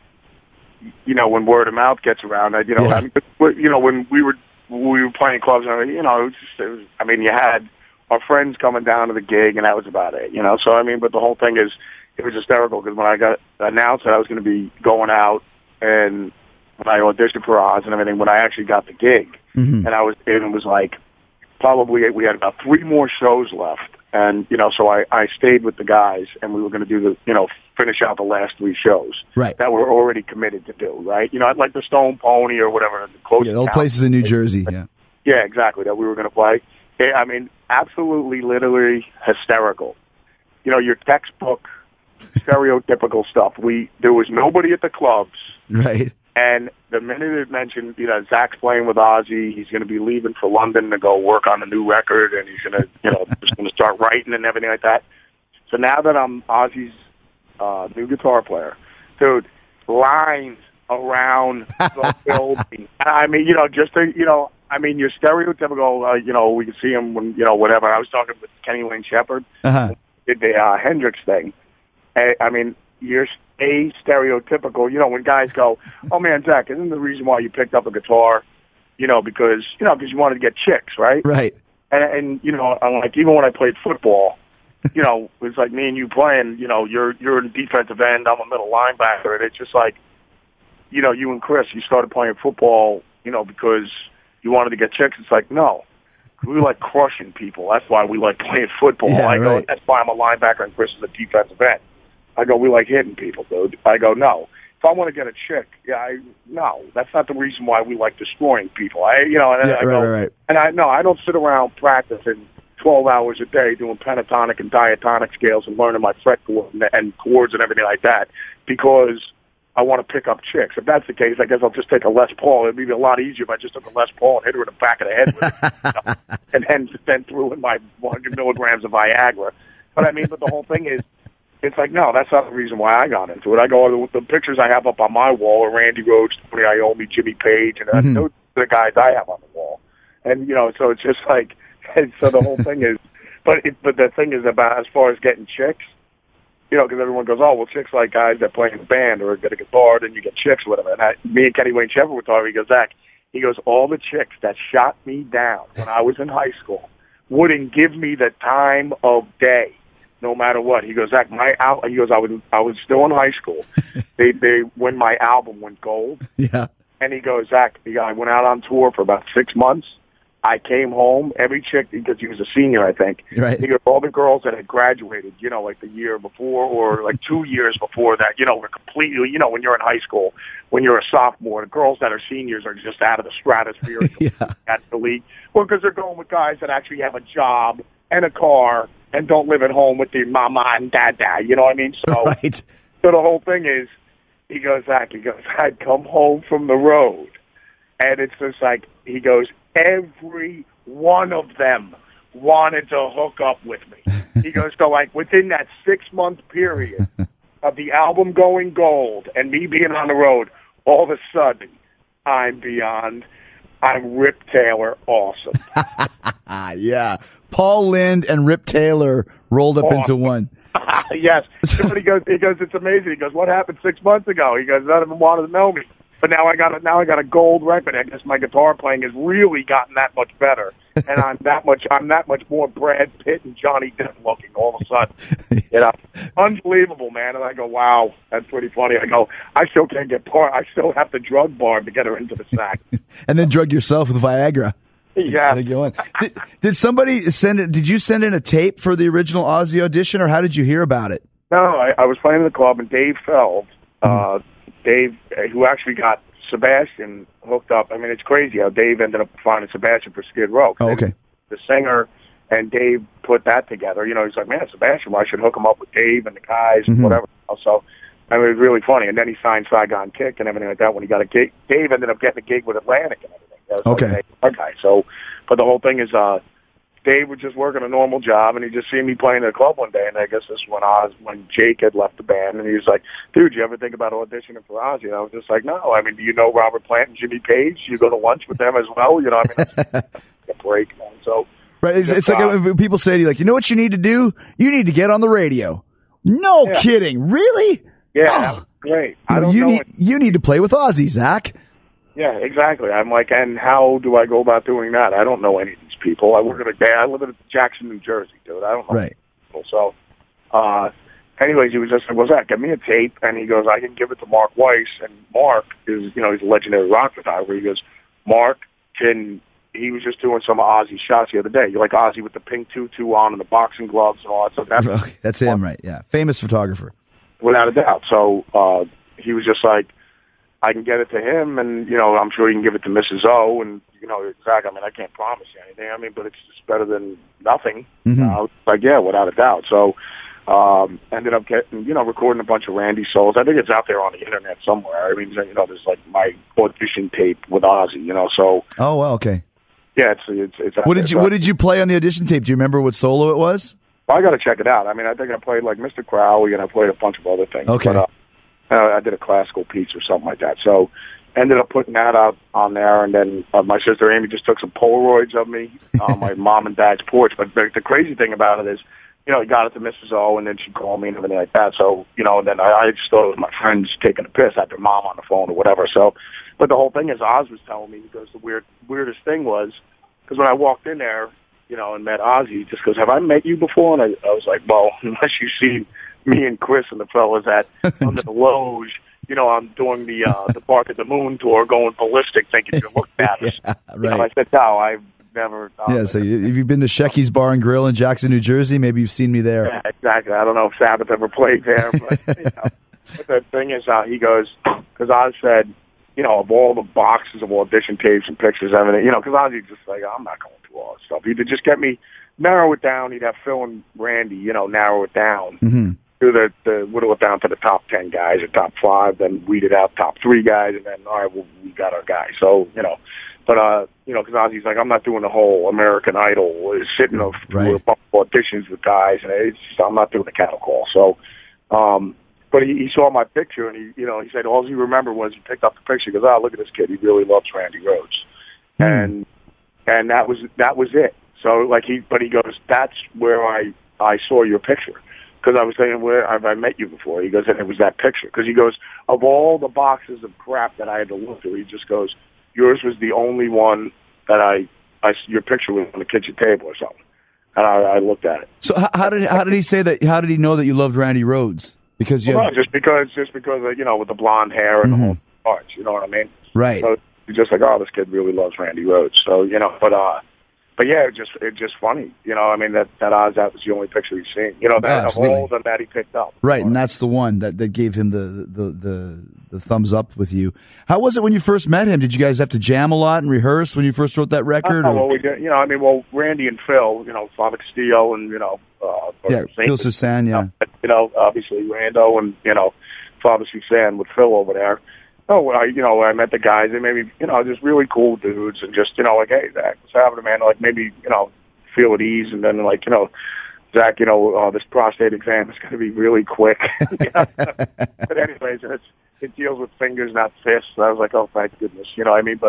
when word of mouth gets around. When we were playing clubs, and you had our friends coming down to the gig, and that was about it, So but the whole thing is, it was hysterical because when I got announced that I was going to be going out, and when I auditioned for Oz and everything, when I actually got the gig, and it was like probably we had about 3 more shows left, And, so I stayed with the guys, and we were going to do finish out the last 3 shows Right. that we're already committed to do, right? I'd like the Stone Pony or whatever. Yeah, old places in New Jersey, yeah. Yeah, exactly, that we were going to play. I mean, absolutely, literally hysterical. Your textbook, stereotypical stuff. There was nobody at the clubs. Right. And the minute it mentioned, Zach's playing with Ozzy, he's going to be leaving for London to go work on a new record, and he's going to, just going to start writing and everything like that. So now that I'm Ozzy's new guitar player, dude, lines around the building. I mean, your stereotypical, we can see him when, whatever. I was talking with Kenny Wayne Shepherd, did the Hendrix thing. I mean, you're a stereotypical, when guys go, oh man, Zach, isn't the reason why you picked up a guitar, because you wanted to get chicks, right? Right. And I'm like, even when I played football, it's like me and you playing, you're in defensive end, I'm a middle linebacker, and it's just like, you and Chris, you started playing football, because you wanted to get chicks. It's like, no. We like crushing people. That's why we like playing football. Yeah, I go, right. That's why I'm a linebacker and Chris is a defensive end. I go, we like hitting people, dude. I go, no. If I want to get a chick, no. That's not the reason why we like destroying people. I Right. And I don't sit around practicing 12 hours a day doing pentatonic and diatonic scales and learning my fret chord and chords and everything like that because I want to pick up chicks. If that's the case, I guess I'll just take a Les Paul. It'd be a lot easier if I just took a Les Paul and hit her in the back of the head with it, and then threw in my 100 milligrams of Viagra. But the whole thing is, it's like, no, that's not the reason why I got into it. I go, the pictures I have up on my wall are Randy Rhoads, Tony Iommi, Jimmy Page, and those are the guys I have on the wall. And, so it's just like, and so the whole thing is, but the thing is about as far as getting chicks, because everyone goes, oh, well, chicks like guys that play in a band or get a guitar, then you get chicks or whatever. And me and Kenny Wayne Shepherd were talking, he goes, Zach, all the chicks that shot me down when I was in high school wouldn't give me the time of day, no matter what. He goes, Zach, I was still in high school. When my album went gold. Yeah. And he goes, Zach, I went out on tour for about 6 months. I came home, every chick, because he was a senior, I think. Right. He goes, all the girls that had graduated, like the year before or like 2 years before that, were completely, when you're in high school, when you're a sophomore, the girls that are seniors are just out of the stratosphere. At the league. Well, because they're going with guys that actually have a job and a car and don't live at home with their mama and dada, you know what I mean? So, right. So the whole thing is, Zach, I'd come home from the road, and it's just like, he goes, every one of them wanted to hook up with me. He goes, so like within that 6-month period of the album going gold and me being on the road, all of a sudden, I'm Rip Taylor awesome. Yeah. Paul Lynde and Rip Taylor rolled up into one. Yes. But he goes, it's amazing. He goes, what happened 6 months ago? He goes, none of them wanted to know me. But now I got a gold record. I guess my guitar playing has really gotten that much better, and I'm that much more Brad Pitt and Johnny Depp looking all of a sudden. Unbelievable, man. And I go, wow, that's pretty funny. I go, I still can't get part. I still have to drug Barb to get her into the sack. And then drug yourself with Viagra. Yeah. Did somebody send it? Did you send in a tape for the original Ozzy audition, or how did you hear about it? No, I was playing in the club, and Dave Feld. Dave, who actually got Sebastian hooked up. I mean, it's crazy how Dave ended up finding Sebastian for Skid Row. Oh, okay. The singer and Dave put that together. He's like, man, Sebastian, well, I should hook him up with Dave and the guys and whatever. So, it was really funny. And then he signed Saigon Kick and everything like that when he got a gig. Dave ended up getting a gig with Atlantic and everything. That was okay. Like guy. So, but the whole thing is, Dave was just working a normal job, and he just seen me playing in a club one day, and I guess this is when Jake had left the band, and he was like, dude, you ever think about auditioning for Ozzy? And I was just like, no. I mean, do you know Robert Plant and Jimmy Page? You go to lunch with them as well? A break, man. So, right. It's like when people say to you, like, you know what you need to do? You need to get on the radio. No kidding. Really? Yeah, that was great. You need to play with Ozzy, Zach. Yeah, exactly. I'm like, and how do I go about doing that? I don't know any of these people. I live in Jackson, New Jersey, dude. I don't know. Right. People. So, anyways, he was just like, well, Zach, give me a tape. And he goes, I can give it to Mark Weiss. And Mark is, he's a legendary rock photographer. He goes, Mark can he was just doing some of Ozzy shots the other day. You like Ozzy with the pink tutu on and the boxing gloves and all that stuff. That's him, right? Yeah, famous photographer, without a doubt. So he was just like, I can get it to him, and I'm sure you can give it to Mrs. O, and exactly. I mean, I can't promise you anything. I mean, but it's just better than nothing. Like, yeah, without a doubt. So ended up getting, recording a bunch of Randy Souls. I think it's out there on the internet somewhere. I mean, there's like my audition tape with Ozzy. So. Oh well, okay. Yeah, it's. What did you play on the audition tape? Do you remember what solo it was? Well, I got to check it out. I mean, I think I played like Mr. Crowley, and I played a bunch of other things. Okay. But, I did a classical piece or something like that. So ended up putting that out on there, and then my sister Amy just took some Polaroids of me on my mom and dad's porch. But the crazy thing about it is, he got it to Mrs. O, and then she called me and everything like that. So, and then I just thought it was my friends taking a piss at their mom on the phone or whatever. So, but the whole thing is, Oz was telling me, because the weirdest thing was, because when I walked in there, and met Ozzy, he just goes, have I met you before? And I was like, well, unless you've seen me and Chris and the fellas at under the Loge, I'm doing the Bark at the Moon tour, going ballistic, thinking you're looking at us. Yeah, right. I said, no, I've never. Yeah, so if you've been to Shecky's Bar and Grill in Jackson, New Jersey, maybe you've seen me there. Yeah, exactly. I don't know if Sabbath ever played there, but, but the thing is, he goes, because Oz said, of all the boxes of audition tapes and pictures, everything, because Ozzy's just like, I'm not going through all this stuff. He'd just get me, narrow it down. He'd have Phil and Randy, narrow it down. Mm-hmm. Do the whittle it down to the top 10 guys or top 5, then weed it out top 3 guys, and then, all right, well, we got our guy. So, but, because Ozzy's like, I'm not doing the whole American Idol, sitting through auditions with guys, and it's just, I'm not doing the cattle call. So, but he saw my picture, and he said all he remembered was he picked up the picture. He goes, oh, look at this kid. He really loves Randy Rhoads. And that was it. So, like, he goes, that's where I saw your picture. Because I was saying, where have I met you before? He goes, and it was that picture. Because he goes, of all the boxes of crap that I had to look through, he just goes, yours was the only one that your picture was on the kitchen table or something. And I looked at it. So how did he say that? How did he know that you loved Randy Rhoads? Because just because with the blonde hair and the whole parts, you know what I mean? Right. So he's just like, oh, this kid really loves Randy Rhoads. So but yeah, it's just funny, I mean, that Oz, that was the only picture he's seen, that of all of them that he picked up. Right, and that's the one that gave him the thumbs up with you. How was it when you first met him? Did you guys have to jam a lot and reherse when you first wrote that record? Well, we did, Randy and Phil, Father Castillo and, Phil Susan, yeah. Obviously Rando and, Father Susan with Phil over there. I met the guys. They made me, just really cool dudes, and just, like, hey, Zach, what's happening, man? Like, maybe, feel at ease, and then, like, Zach, this prostate exam is going to be really quick. But anyways, it deals with fingers, not fists. I was like, oh, thank goodness, you know what I mean? But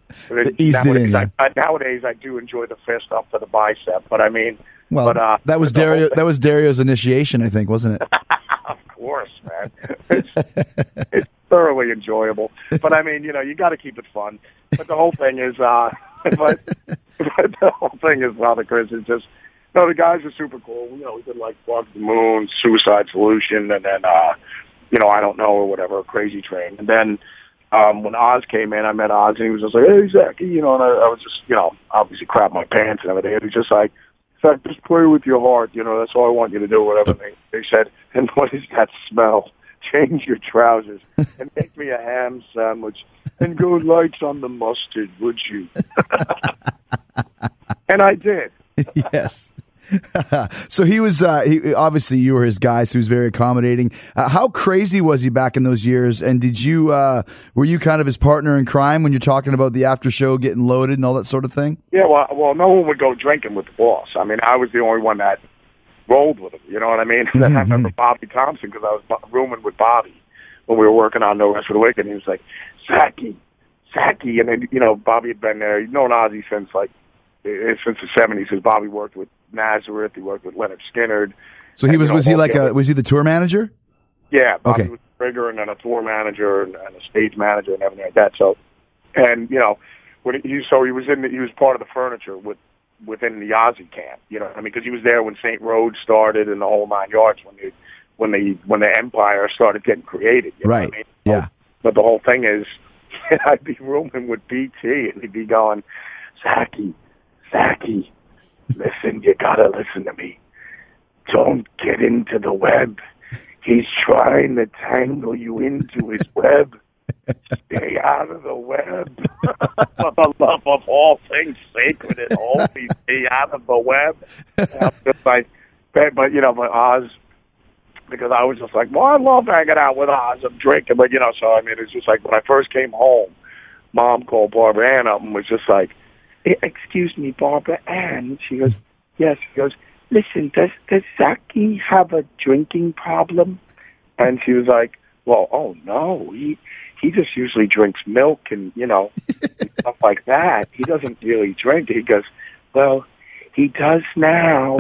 nowadays, I do enjoy the fist up to the bicep. But I mean, that was Dario. That was Dario's initiation, I think, wasn't it? Of course, man. It's thoroughly enjoyable. But I mean, you got to keep it fun. But the whole thing is, but the whole thing is, Father Chris, is just, the guys are super cool. We did like Bark the Moon, Suicide Solution, and then, I don't know, or whatever, Crazy Train. And then when Oz came in, I met Oz, and he was just like, hey, Zach, and I was just, obviously crap my pants and everything. And he was just like, Zach, just play with your heart. That's all I want you to do, whatever. They said, and what is that smell? Change your trousers and make me a ham sandwich and go lights on the mustard, would you? And I did. Yes. So he was, obviously you were his guy, so he was very accommodating. How crazy was he back in those years? And did you, were you kind of his partner in crime when you're talking about the after show getting loaded and all that sort of thing? Yeah, well, no one would go drinking with the boss. I mean, I was the only one that rolled with him, you know what I mean? I remember Bobby Thompson, because I was rooming with Bobby when we were working on No Rest for the Wicked, and he was like, Zachy, and then, Bobby had been there. He'd known Ozzy since the 70s, because Bobby worked with Nazareth, he worked with Leonard Skinner. So he was he the tour manager? Yeah, Bobby okay. was a rigger and then a tour manager and a stage manager and everything like that. So, and, he was part of the furniture within the Ozzy camp, because he was there when St. Rhodes started and the whole 9 yards when the Empire started getting created. You know right. what I mean? Yeah. But the whole thing is, I'd be rooming with BT and he'd be going, Zachy, listen, you gotta listen to me. Don't get into the web. He's trying to tangle you into his web. Stay out of the web. For the love of all things sacred and holy, stay out of the web. I'm just like, but Oz, because I was just like, well, I love hanging out with Oz. I'm drinking, but so I mean, it's just like when I first came home, Mom called Barbara Ann up and was just like, excuse me, Barbara Ann. She goes, yes. She goes, listen, does Zachy have a drinking problem? And she was like, well, oh no, he just usually drinks milk and and stuff like that. He doesn't really drink. He goes, well, he does now.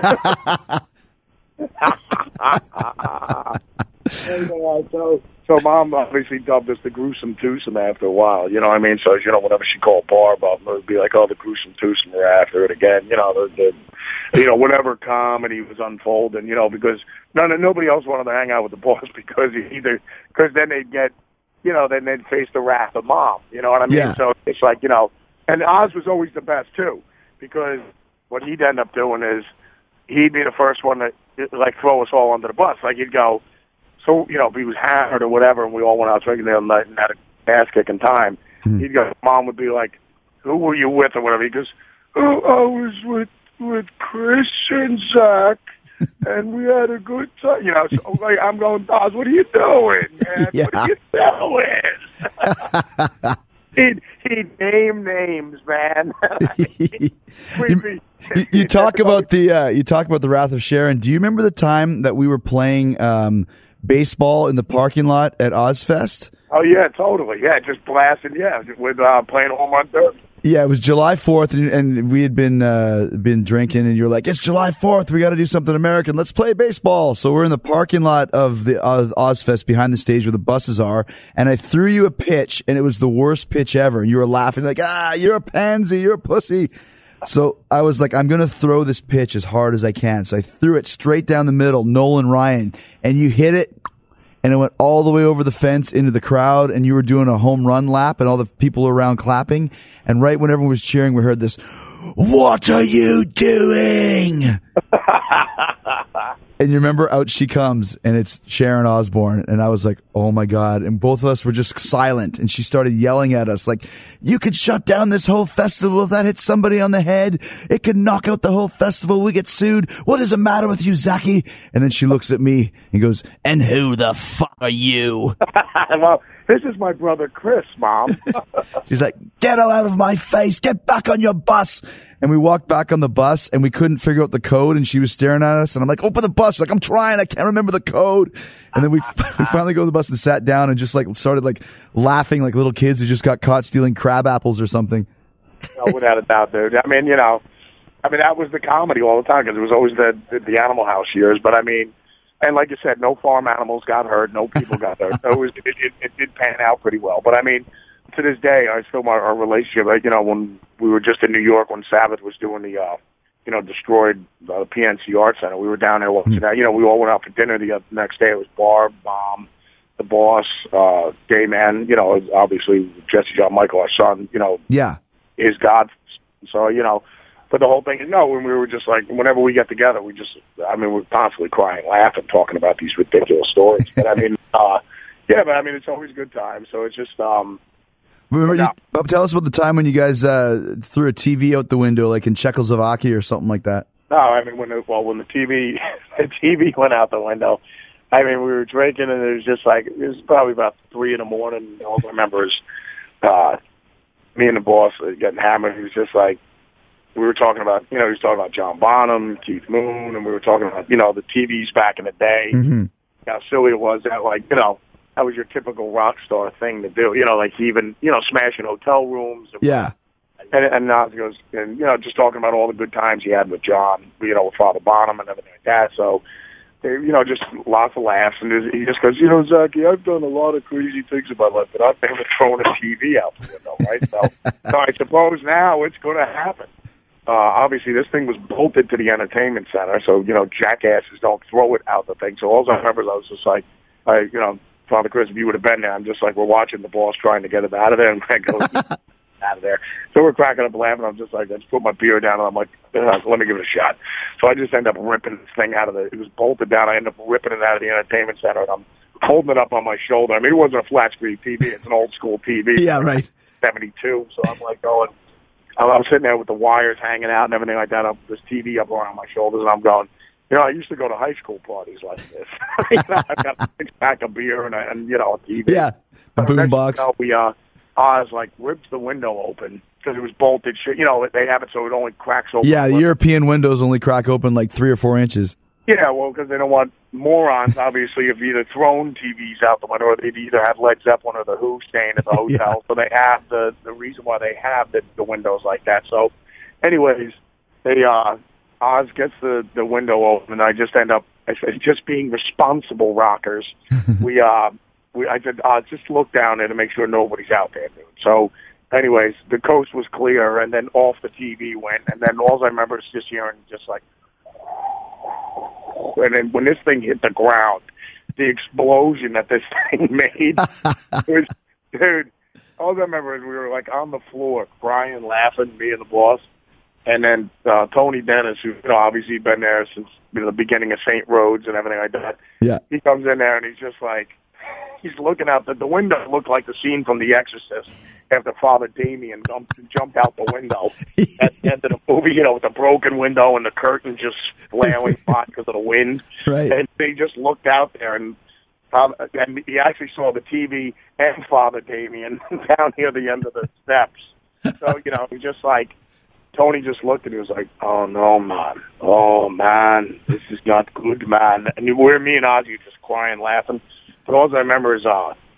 So Mom obviously dubbed us the gruesome twosome after a while, you know what I mean? So, whenever she called Barb up, it would be like, oh, the gruesome twosome, we're after it again. Whenever comedy was unfolding, because nobody else wanted to hang out with the boss because then they'd get, then they'd face the wrath of Mom, you know what I mean? Yeah. So it's like, and Oz was always the best too, because what he'd end up doing is he'd be the first one to throw us all under the bus. Like he'd go, so, if he was hammered or whatever, and we all went out drinking the other night and had a ass-kicking time, he'd go, Mom would be like, who were you with or whatever? He goes, oh, I was with Chris and Zach, and we had a good time. So I'm going, Oz, what are you doing, man? Yeah. What are you doing? He'd name names, man. You talk about the Wrath of Sharon. Do you remember the time that we were playing baseball in the parking lot at Ozfest? Oh yeah, totally. Yeah, just blasting. Yeah, with playing home run derby. Yeah, it was July 4th, and we had been drinking, and you're like, it's July 4th, we got to do something American. Let's play baseball. So we're in the parking lot of the Ozfest behind the stage where the buses are, and I threw you a pitch, and it was the worst pitch ever. And you were laughing like, you're a pansy, you're a pussy. So I was like, I'm going to throw this pitch as hard as I can. So I threw it straight down the middle, Nolan Ryan, and you hit it, and it went all the way over the fence into the crowd, and you were doing a home run lap, and all the people around clapping. And right when everyone was cheering, we heard this, "What are you doing?" And you remember, out she comes, and it's Sharon Osbourne. And I was like, oh my God. And both of us were just silent. And she started yelling at us like, you could shut down this whole festival if that hits somebody on the head. It could knock out the whole festival. We get sued. What is the matter with you, Zachy? And then she looks at me and goes, and who the fuck are you? Well, this is my brother Chris, Mom. She's like, get out of my face. Get back on your bus. And we walked back on the bus, and we couldn't figure out the code, and she was staring at us, and I'm like, open the bus. She's like, I'm trying. I can't remember the code. And then we finally go to the bus and sat down and just started laughing like little kids who just got caught stealing crab apples or something. No, without a doubt, dude. I mean, that was the comedy all the time, because it was always the Animal House years. But I mean, and like you said, no farm animals got hurt, no people got hurt. So it did pan out pretty well. But I mean, to this day, I still our relationship. When we were just in New York, when Sabbath was doing the, destroyed the PNC Art Center, we were down there watching that. We all went out for dinner the next day. It was Barb, Mom, the boss, Gay Man. Obviously Jesse John Michael, our son. Yeah, is God. So but the whole thing is when we were just like, whenever we get together, we're constantly crying, laughing, talking about these ridiculous stories. But I mean, it's always a good time. So it's just. Tell us about the time when you guys threw a TV out the window, like in Czechoslovakia or something like that. No, I mean when the TV went out the window. I mean, we were drinking, and it was probably about 3 a.m. All I remember is me and the boss getting hammered. He was just like, we were talking about, he was talking about John Bonham, Keith Moon, and we were talking about, the TVs back in the day. Mm-hmm. How silly it was that, that was your typical rock star thing to do. Even, smashing hotel rooms. Yeah. And Nas goes, and, just talking about all the good times he had with John, with Father Bonham and everything like that. So, just lots of laughs. And he just goes, Zachy, I've done a lot of crazy things in my life, but I've never thrown a TV out the window, right? So I suppose now it's going to happen. Obviously, this thing was bolted to the entertainment center, so, jackasses don't throw it out the thing. So all I remember is I was just like, Father Chris, if you would have been there, I'm just like, we're watching the boss trying to get it out of there, and I go, out of there. So we're cracking up laughing. I'm just like, I just put my beer down, and I'm like, let me give it a shot. So I just end up ripping this thing out of it was bolted down. I end up ripping it out of the entertainment center, and I'm holding it up on my shoulder. I mean, it wasn't a flat screen TV. It's an old school TV. Yeah, right. 72. So I'm like going, I'm sitting there with the wires hanging out and everything like that. This TV up around my shoulders, and I'm going, I used to go to high school parties like this. I've got a six-pack of beer and a TV. Yeah, the boombox. Oz ripped the window open because it was bolted. They have it so it only cracks open. Yeah, the European windows only crack open 3 or 4 inches. Yeah, well, because they don't want morons, obviously, have either thrown TVs out the window or they've either had Led Zeppelin or The Who staying at the hotel. Yeah. So they have the reason why they have the windows like that. So, anyways, Oz gets the window open, and I just end up just being responsible rockers. I said, just look down there to make sure nobody's out there, dude. So, anyways, the coast was clear, and then off the TV went, and then all I remember is just hearing and then when this thing hit the ground, the explosion that this thing made was, dude, all I remember is we were on the floor crying, laughing, me and the boss. And then Tony Dennis, who obviously been there since the beginning of St. Rhodes and everything like that. Yeah. He comes in there and he's just he's looking out the window. Looked like the scene from The Exorcist after Father Damien jumped out the window at the end of the movie. With the broken window and the curtain just flailing hot because of the wind. Right. And they just looked out there and he actually saw the TV and Father Damien down near the end of the steps. So he just Tony just looked and he was like, "Oh no, man! Oh man, this is not good, man!" And me and Ozzy just crying, laughing. But all I remember is,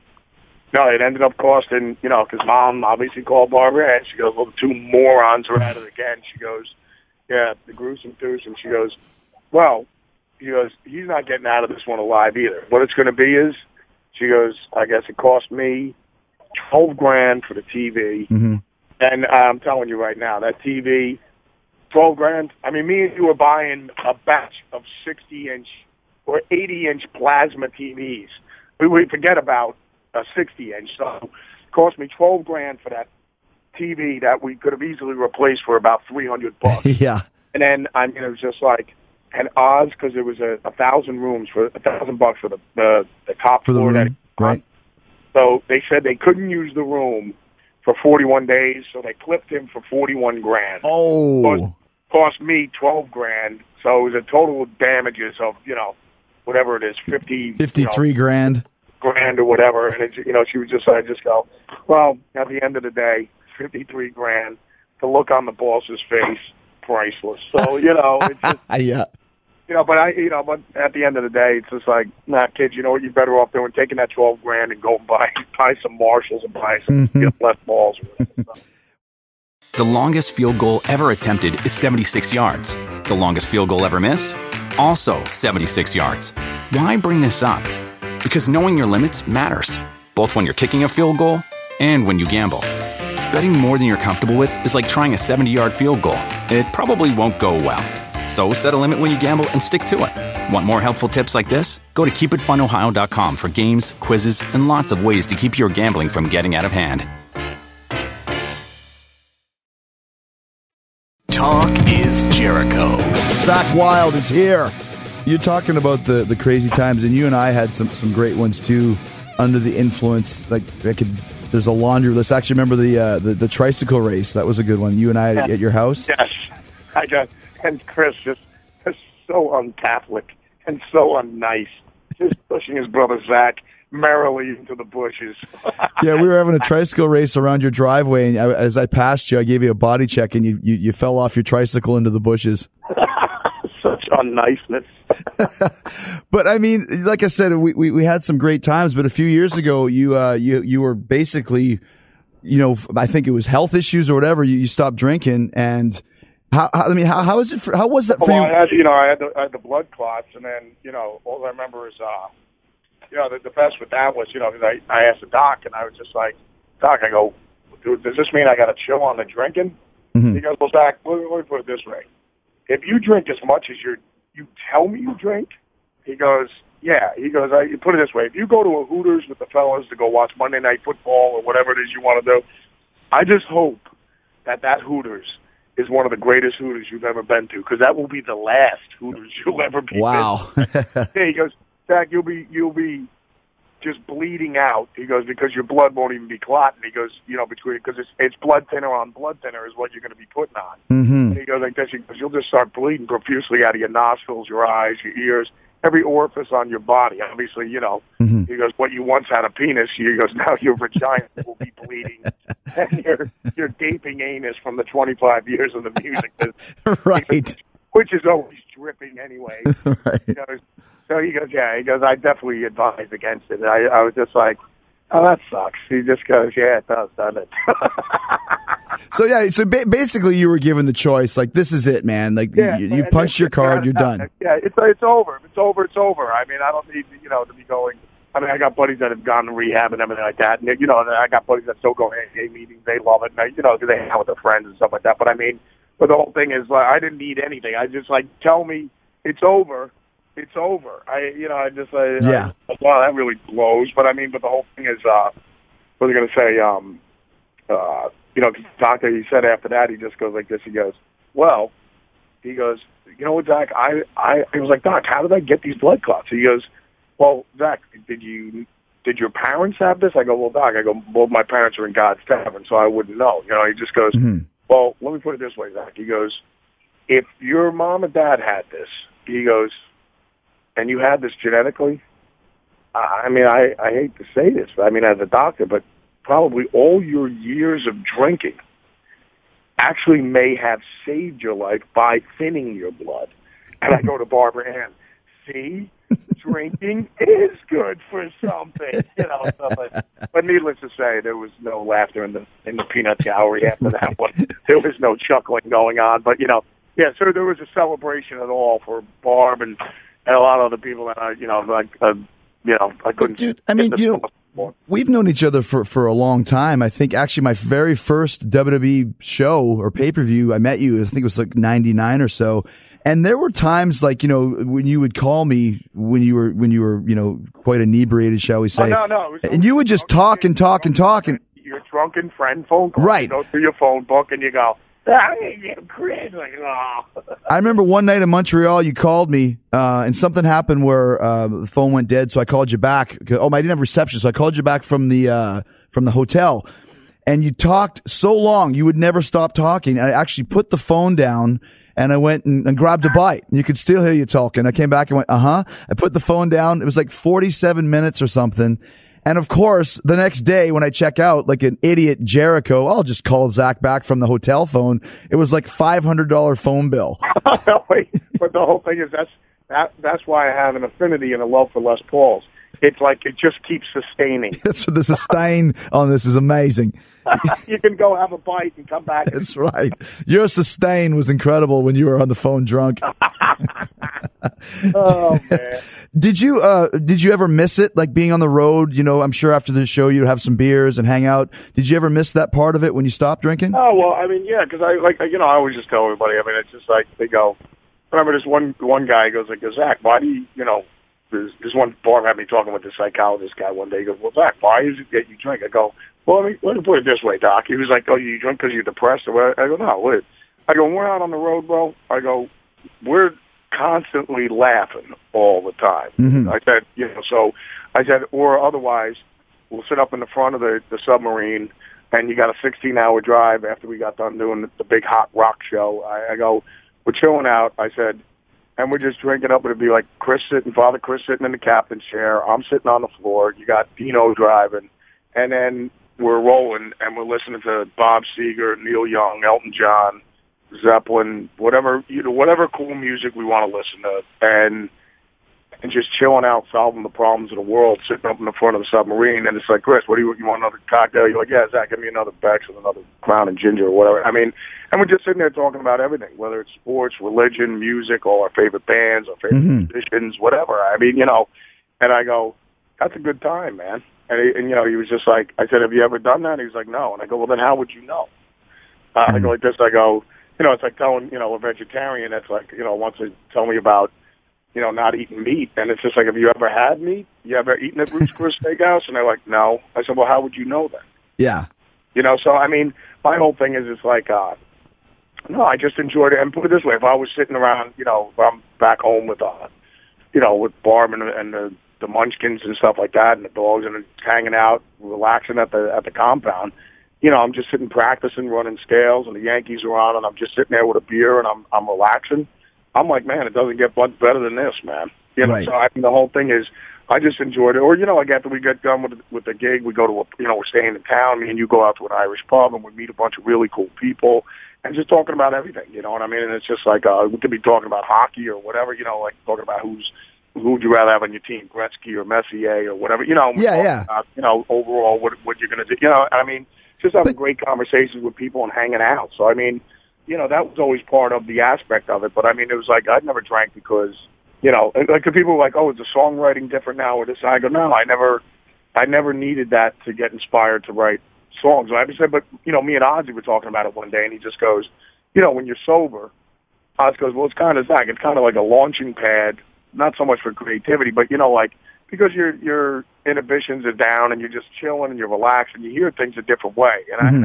it ended up costing, because Mom obviously called Barbara, and she goes, "Well, the two morons are at it again." She goes, "Yeah, the gruesome twosome." She goes, "Well," "he's not getting out of this one alive either. What it's going to be is," she goes, "I guess it cost me $12,000 for the TV." Mm-hmm. And I'm telling you right now, that TV, $12,000. I mean, me and you were buying a batch of 60-inch or 80-inch plasma TVs. We forget about a 60-inch. So it cost me $12,000 for that TV that we could have easily replaced for about $300. Yeah. And then it was just and Oz, because it was 1,000 rooms for $1,000 for the top for the floor. Room, right. So they said they couldn't use the room for 41 days, so they clipped him for $41,000. Oh. Cost me $12,000, so it was a total damages of, whatever it is, $53,000. Grand or whatever. And she was just, I just go, well, at the end of the day, $53,000. The look on the boss's face, priceless. So it's just, yeah. But at the end of the day, it's just nah, kids, you know what? You're better off doing taking that $12,000 and go and buy some Marshalls and buy some less balls. Or whatever. The longest field goal ever attempted is 76 yards. The longest field goal ever missed? Also 76 yards. Why bring this up? Because knowing your limits matters, both when you're kicking a field goal and when you gamble. Betting more than you're comfortable with is like trying a 70-yard field goal. It probably won't go well. So set a limit when you gamble and stick to it. Want more helpful tips like this? Go to keepitfunohio.com for games, quizzes, and lots of ways to keep your gambling from getting out of hand. Talk is Jericho. Zach Wilde is here. You're talking about the crazy times, and you and I had some great ones too. Under the influence, there's a laundry list. I actually remember the tricycle race. That was a good one. You and I at your house. Yes, I got. And Chris just so un-Catholic and so unnice, just pushing his brother Zach merrily into the bushes. Yeah, we were having a tricycle race around your driveway, and as I passed you, I gave you a body check, and you fell off your tricycle into the bushes. Such unniceness. But I mean, like I said, we had some great times. But a few years ago, you were basically, I think it was health issues or whatever. You stopped drinking, and how was it? How was that for you? I had the blood clots, and then all I remember is the best with that was because I asked the doc, and I was just like, Doc, I go, dude, does this mean I got to chill on the drinking? Mm-hmm. He goes, well, Zach, let me put it this way. If you drink as much as you tell me you drink, he goes, yeah. He goes, I put it this way. If you go to a Hooters with the fellas to go watch Monday Night Football or whatever it is you want to do, I just hope that Hooters is one of the greatest Hooters you've ever been to, because that will be the last Hooters you'll ever be. Wow. Yeah, he goes, Zach, you'll be just bleeding out. He goes, because your blood won't even be clotting. He goes, because it's blood thinner on blood thinner is what you're going to be putting on. Mm-hmm. And he goes like this. He goes, you'll just start bleeding profusely out of your nostrils, your eyes, your ears, every orifice on your body. Obviously, Mm-hmm. He goes, what you once had a penis, he goes, now your vagina will be bleeding, and your gaping anus from the 25 years of the music business. Right. Which is always dripping anyway. Right. So he goes, I definitely advise against it. I was just like, oh, that sucks. He just goes, yeah, it does, doesn't it? So basically you were given the choice, like, this is it, man. Like, you punched your card, you're done. Yeah, it's over. If it's over, it's over. I mean, I don't need, to be going. I mean, I got buddies that have gone to rehab and everything like that. And, I got buddies that still go to AA meetings. They love it. And, because they hang out with their friends and stuff like that. But, I mean, the whole thing is, like, I didn't need anything. I just, like, tell me it's over. It's over. Wow, that really blows. But I mean, but the whole thing is, what was I going to say? The doctor, he said after that, he just goes like this. He goes, well, he goes, you know what, Zach? I was like, Doc, how did I get these blood clots? He goes, well, Zach, did your parents have this? I go, well, Doc, well, my parents are in God's heaven, so I wouldn't know. He just goes, well, let me put it this way, Zach. He goes, if your mom and dad had this, he goes, and you had this genetically, I mean, I hate to say this, but I mean, as a doctor, but probably all your years of drinking actually may have saved your life by thinning your blood. And I go to Barbara Ann, see, drinking is good for something, stuff like that. But needless to say, there was no laughter in the peanut gallery after that one. There was no chuckling going on, but so there was a celebration at all for Barb and a lot of other people that I couldn't. Dude, I mean, we've known each other for a long time. I think actually my very first WWE show or pay-per-view, I met you, I think it was like 99 or so. And there were times like, when you would call me when you were, quite inebriated, shall we say. Oh, no. And you would just talk and talk and talk. And your drunken friend phone call. Right. You go through your phone book and you go, I remember one night in Montreal, you called me, and something happened where the phone went dead. So I called you back. Oh, I didn't have reception, so I called you back from the hotel, and you talked so long you would never stop talking. I actually put the phone down and I went and grabbed a bite. You could still hear you talking. I came back and went, I put the phone down. It was like 47 minutes or something. And of course, the next day when I check out, like an idiot Jericho, I'll just call Zach back from the hotel phone. It was like $500 phone bill. But the whole thing is that's why I have an affinity and a love for Les Pauls. It's like it just keeps sustaining. That's the sustain on this is amazing. You can go have a bite and come back. That's right. Your sustain was incredible when you were on the phone drunk. Oh man! Did you ever miss it? Like being on the road, I'm sure after the show you'd have some beers and hang out. Did you ever miss that part of it when you stopped drinking? Oh well, I mean, yeah, because I always just tell everybody. I mean, it's just like they go. I remember this one guy goes like, Zach, why do you This one Barb had me talking with the psychologist guy one day. He goes, well, Zach, why is it that you drink? I go, well, let me put it this way, Doc. He was like, oh, you drink because you're depressed or what? I go, no, what? I go, when we're out on the road, bro, I go, we're constantly laughing all the time. Mm-hmm. I said, so I said, or otherwise, we'll sit up in the front of the submarine, and you got a 16-hour drive after we got done doing the big hot rock show. I go, we're chilling out. I said, and we're just drinking up. It'd be like Father Chris sitting in the captain's chair. I'm sitting on the floor. You got Dino driving. And then we're rolling, and we're listening to Bob Seger, Neil Young, Elton John, Zeppelin, whatever cool music we want to listen to, and just chilling out, solving the problems of the world, sitting up in the front of the submarine. And it's like, Chris, what do you want, another cocktail? You're like, yeah, Zach, give me another Beck's and another Crown and Ginger or whatever. I mean, and we're just sitting there talking about everything, whether it's sports, religion, music, all our favorite bands, our favorite musicians, whatever. I mean, and I go, that's a good time, man. And he was just like, I said, have you ever done that? And he was like, no. And I go, well, then how would you know? I go like this. I go, it's like telling, a vegetarian that's like, wants to tell me about, not eating meat. And it's just like, have you ever had meat? You ever eaten at Ruth's Chris Steakhouse? And they're like, no. I said, well, how would you know that? Yeah. You know, so I mean, my whole thing is it's like, no, I just enjoyed it. And put it this way, if I was sitting around, you know, if I'm back home with, you know, with Barb and the Munchkins and stuff like that, and the dogs, and hanging out, relaxing at the compound, you know, I'm just sitting practicing running scales, and the Yankees are on, and I'm just sitting there with a beer, and I'm relaxing. I'm like, man, it doesn't get much better than this, man. You know, Right. so I mean, the whole thing is, I just enjoyed it. Or, you know, like after we get done with the gig, we go to you know, we're staying in town. Me and you go out to an Irish pub, and we meet a bunch of really cool people, and just talking about everything. You know what I mean? And it's just like we could be talking about hockey or whatever. You know, like talking about who would you rather have on your team, Gretzky or Messier or whatever. You know, Yeah. About, you know, overall what you're going to do. You know, I mean, just having great conversations with people and hanging out. So I mean, you know, that was always part of the aspect of it. But I mean, it was like I never drank because, you know, like the people were like, oh, is the songwriting different now or this? I go, no, I never needed that to get inspired to write songs. I said, but you know, me and Ozzy were talking about it one day, and he just goes, you know, when you're sober, Oz goes, well, it's kind of like a launching pad, not so much for creativity, but you know, like because your inhibitions are down and you're just chilling and you're relaxed and you hear things a different way, and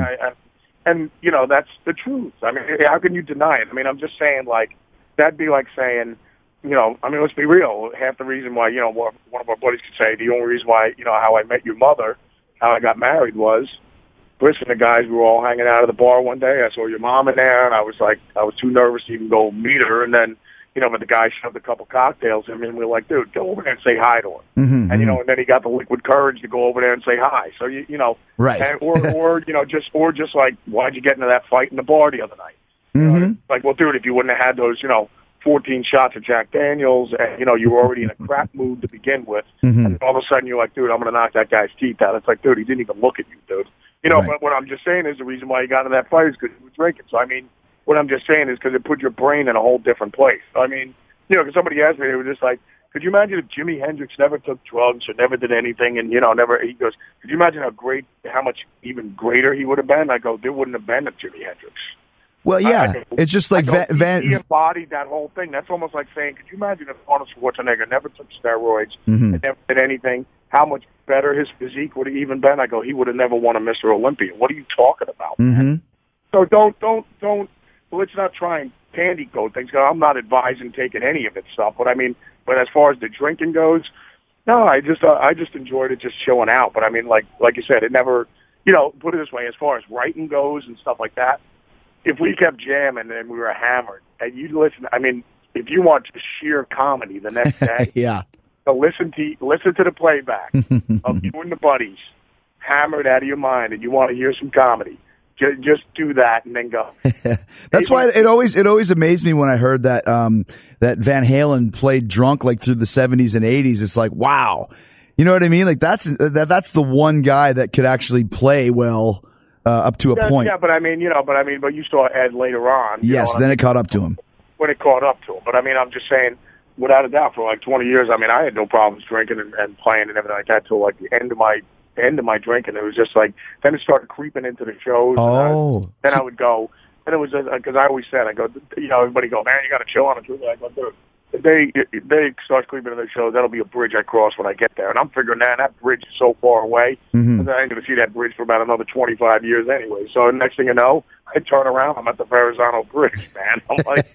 and you know, that's the truth. I mean, how can you deny it? I mean, I'm just saying, like that'd be like saying, you know, I mean, let's be real. Half the reason why, you know, one of our buddies could say the only reason why, you know, how I met your mother, how I got married was, listen, the guys, we were all hanging out at the bar one day. I saw your mom in there, and I was too nervous to even go meet her. And then, you know, but the guy shoved a couple cocktails in me, and we were like, dude, go over there and say hi to her. And, you know, and then he got the liquid courage to go over there and say hi. So, you know, Right. And, or you know, just like, why'd you get into that fight in the bar the other night? You know, like, well, dude, if you wouldn't have had those, you know, 14 shots of Jack Daniels, and, you know, you were already in a crap mood to begin with, and all of a sudden you're like, dude, I'm going to knock that guy's teeth out. It's like, dude, he didn't even look at you, dude. You know, Right. But what I'm just saying is the reason why you got into that fight is because you were drinking. So, I mean, what I'm just saying is because it put your brain in a whole different place. So, I mean, you know, because somebody asked me, they were just like, could you imagine if Jimi Hendrix never took drugs or never did anything and, you know, he goes, could you imagine how much even greater he would have been? I go, there wouldn't have been a Jimi Hendrix. Well, yeah, it's just like he embodied that whole thing. That's almost like saying, could you imagine if Arnold Schwarzenegger never took steroids and never did anything, how much better his physique would have even been? I go, he would have never won a Mr. Olympia. What are you talking about, man? So don't, let's not try and candy coat things. I'm not advising taking any of it stuff, but I mean, but as far as the drinking goes, no, I just enjoyed it just chilling out. But I mean, like you said, it never, you know, put it this way, as far as writing goes and stuff like that, if we kept jamming and we were hammered, and you listen, I mean, if you want just sheer comedy the next day, yeah. So listen to the playback of you and the buddies hammered out of your mind, and you want to hear some comedy. Just do that and then go. That's why it always amazed me when I heard that that Van Halen played drunk like through the 70s and 80s. It's like, wow, you know what I mean? Like that's the one guy that could actually play well up to a point. Yeah, but you saw Ed later on. Yes, then it caught up to him. When it caught up to him, but I mean, I'm just saying, without a doubt, for like 20 years, I mean, I had no problems drinking and playing and everything like that till like the end of my drinking. It was just like, then it started creeping into the shows. Oh. And I would go, and it was because I always said, I go, you know, everybody go, man, you got to chill on it. I go, dude, if they start creeping into the shows, that'll be a bridge I cross when I get there. And I'm figuring that bridge is so far away, I ain't going to see that bridge for about another 25 years anyway. So next thing you know, I turn around, I'm at the Verrazano Bridge, man. I'm like,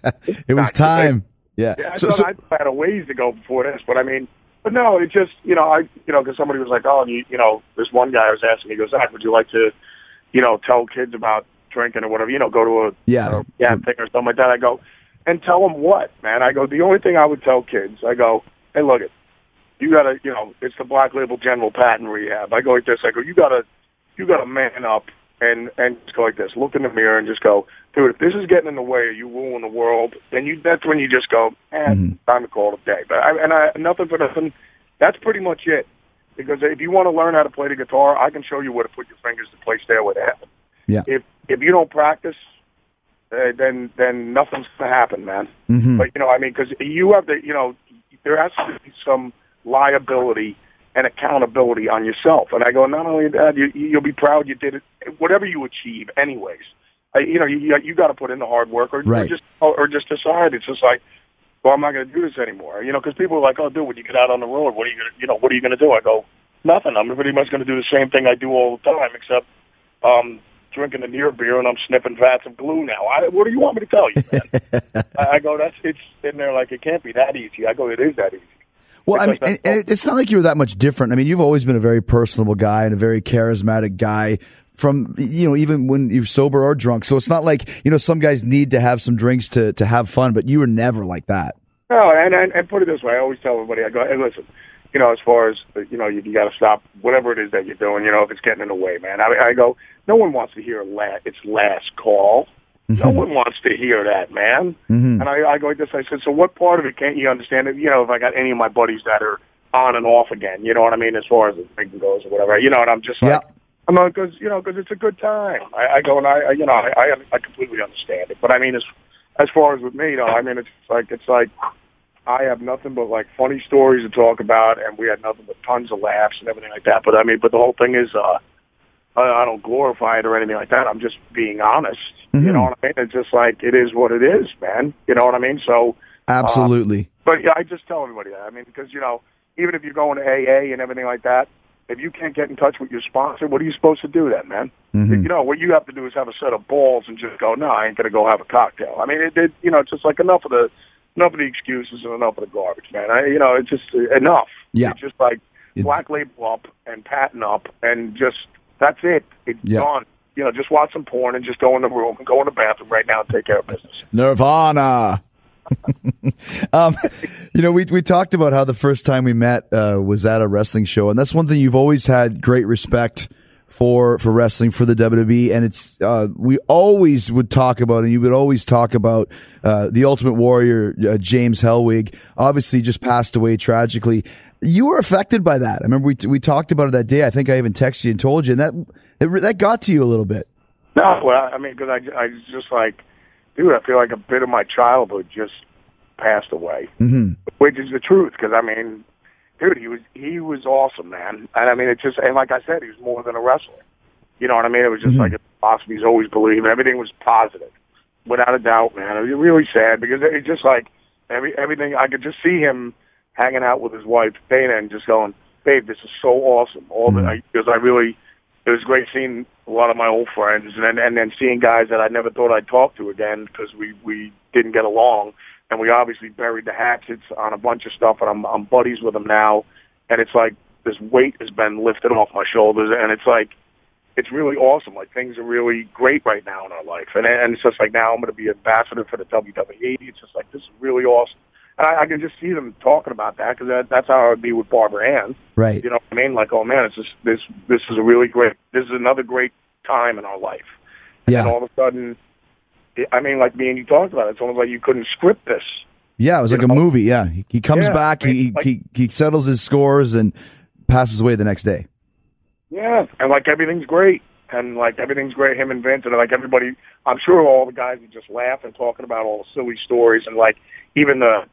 it was time. Yeah. I had a ways to go before this, but I mean, but no, it just, you know, because somebody was like, oh, you know, this one guy was asking, he goes, Zach, would you like to, you know, tell kids about drinking or whatever, you know, go to a thing or something like that. I go, and tell them what, man? I go, the only thing I would tell kids, I go, hey, look it, you got to, you know, it's the Black Label General Patent Rehab. I go like this, I go, you got to man up and just go like this, look in the mirror and just go, dude, if this is getting in the way of you ruling the world, then that's when you just go, time to call it a day. But nothing for nothing, that's pretty much it. Because if you want to learn how to play the guitar, I can show you where to put your fingers to play Stairway to Heaven. Yeah. If you don't practice, then nothing's going to happen, man. But, you know, I mean, because you have to, you know, there has to be some liability and accountability on yourself. And I go, not only that, you'll be proud you did it, whatever you achieve anyways. You know, you got to put in the hard work or just decide. It's just like, well, I'm not going to do this anymore. You know, because people are like, oh, dude, when you get out on the road, what are you going to do? I go, nothing. I'm pretty much going to do the same thing I do all the time, except drinking the near beer and I'm sniffing vats of glue now. What do you want me to tell you, man? I go, it's in there like it can't be that easy. I go, it is that easy. Well, I mean, and it's not like you were that much different. I mean, you've always been a very personable guy and a very charismatic guy from, even when you're sober or drunk. So it's not like, some guys need to have some drinks to have fun, but you were never like that. No, and put it this way, I always tell everybody, I go, hey, listen, as far as, you got to stop whatever it is that you're doing, if it's getting in the way, man. I go, no one wants to hear it's last call. Mm-hmm. No one wants to hear that, man. Mm-hmm. And I go like this, I said, so what part of it can't you understand? If I got any of my buddies that are on and off again, you know what I mean, as far as the drinking goes or whatever, and I'm just like, I'm like, because it's a good time. I go, and I completely understand it. But I mean, as far as with me, I mean, it's like I have nothing but like funny stories to talk about, and we had nothing but tons of laughs and everything like that. But I mean, the whole thing is, I don't glorify it or anything like that. I'm just being honest. Mm-hmm. You know what I mean? It's just like it is what it is, man. You know what I mean? So absolutely. But yeah, I just tell everybody that. I mean, because even if you're going to AA and everything like that, if you can't get in touch with your sponsor, what are you supposed to do then, man? Mm-hmm. What you have to do is have a set of balls and just go, no, I ain't gonna go have a cocktail. I mean, it's just like enough of the excuses and enough of the garbage, man. It's just enough. Yeah. It's just like black label up and patent up and just that's it. It's gone. Just watch some porn and just go in the room and go in the bathroom right now and take care of business. Nirvana. We talked about how the first time we met was at a wrestling show, and that's one thing you've always had great respect for wrestling, for the WWE, and it's we always would talk about, and you would always talk about the Ultimate Warrior, James Hellwig, obviously just passed away tragically. You were affected by that. I remember we talked about it that day. I think I even texted you and told you, and that got to you a little bit. No, well, I mean, because I was just like, dude, I feel like a bit of my childhood just passed away, which is the truth. Because I mean, dude, he was awesome, man. And I mean, and like I said, he was more than a wrestler. You know what I mean? It was just like a philosophy he's always believed. Everything was positive, without a doubt, man. It was really sad because it's just like everything. I could just see him hanging out with his wife Dana and just going, "Babe, this is so awesome." Because it was great seeing a lot of my old friends, and then seeing guys that I never thought I'd talk to again because we didn't get along, and we obviously buried the hatchets on a bunch of stuff, and I'm buddies with them now, and it's like this weight has been lifted off my shoulders, and it's like it's really awesome. Like things are really great right now in our life, and it's just like now I'm going to be ambassador for the WWE. It's just like this is really awesome. And I can just see them talking about that because that's how I would be with Barbara Ann. Right. You know what I mean? Like, oh, man, it's just this is a really great – this is another great time in our life. And then all of a sudden, I mean, like me and you talked about it. It's almost like you couldn't script this. Yeah, it was like a movie, yeah. He comes back, he settles his scores and passes away the next day. Yeah, and like everything's great. And like everything's great, him and Vince, and like everybody – I'm sure all the guys are just laughing, talking about all the silly stories and like even the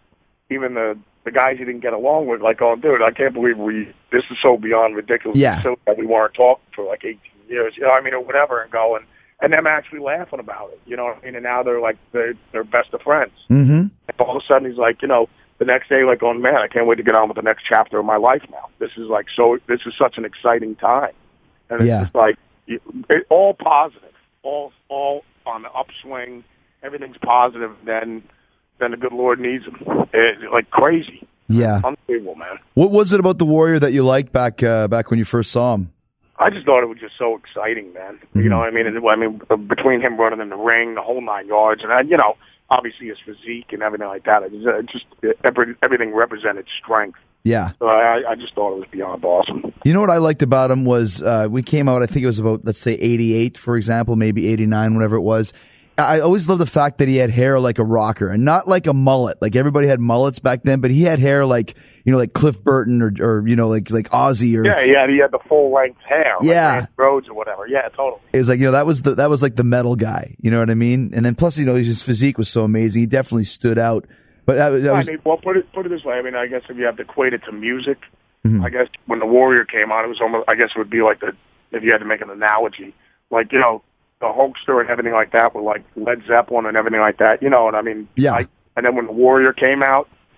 guys he didn't get along with, like, oh, dude, I can't believe this is so beyond ridiculous. Yeah. So that we weren't talking for like 18 years, I mean, or whatever, and going, and them actually laughing about it, you know what I mean? And now they're like, they're best of friends. Mm-hmm. And all of a sudden he's like, the next day, like, oh, man, I can't wait to get on with the next chapter of my life now. This is such an exciting time. And it's just like, all positive, all on the upswing, everything's positive, then the good Lord needs him. Like crazy. Yeah. Unbelievable, man. What was it about the Warrior that you liked back when you first saw him? I just thought it was just so exciting, man. Mm-hmm. You know what I mean? And, between him running in the ring, the whole 9 yards, and, obviously his physique and everything like that, everything represented strength. Yeah. So I just thought it was beyond awesome. You know what I liked about him was we came out, I think it was about, let's say, 88, for example, maybe 89, whatever it was. I always loved the fact that he had hair like a rocker and not like a mullet. Like everybody had mullets back then, but he had hair like, like Cliff Burton or like Ozzy or. Yeah, he had the full length hair. Yeah. Like Rhodes or whatever. Yeah, totally. It was like, that was like the metal guy. You know what I mean? And then plus, his physique was so amazing. He definitely stood out. But that was, I mean, well, put it this way. I mean, I guess if you have to equate it to music, I guess when the Warrior came on, it was almost, I guess it would be like if you had to make an analogy, like, the Hulkster and everything like that were like Led Zeppelin and everything like that, and I mean, yeah. And then when the Warrior came out,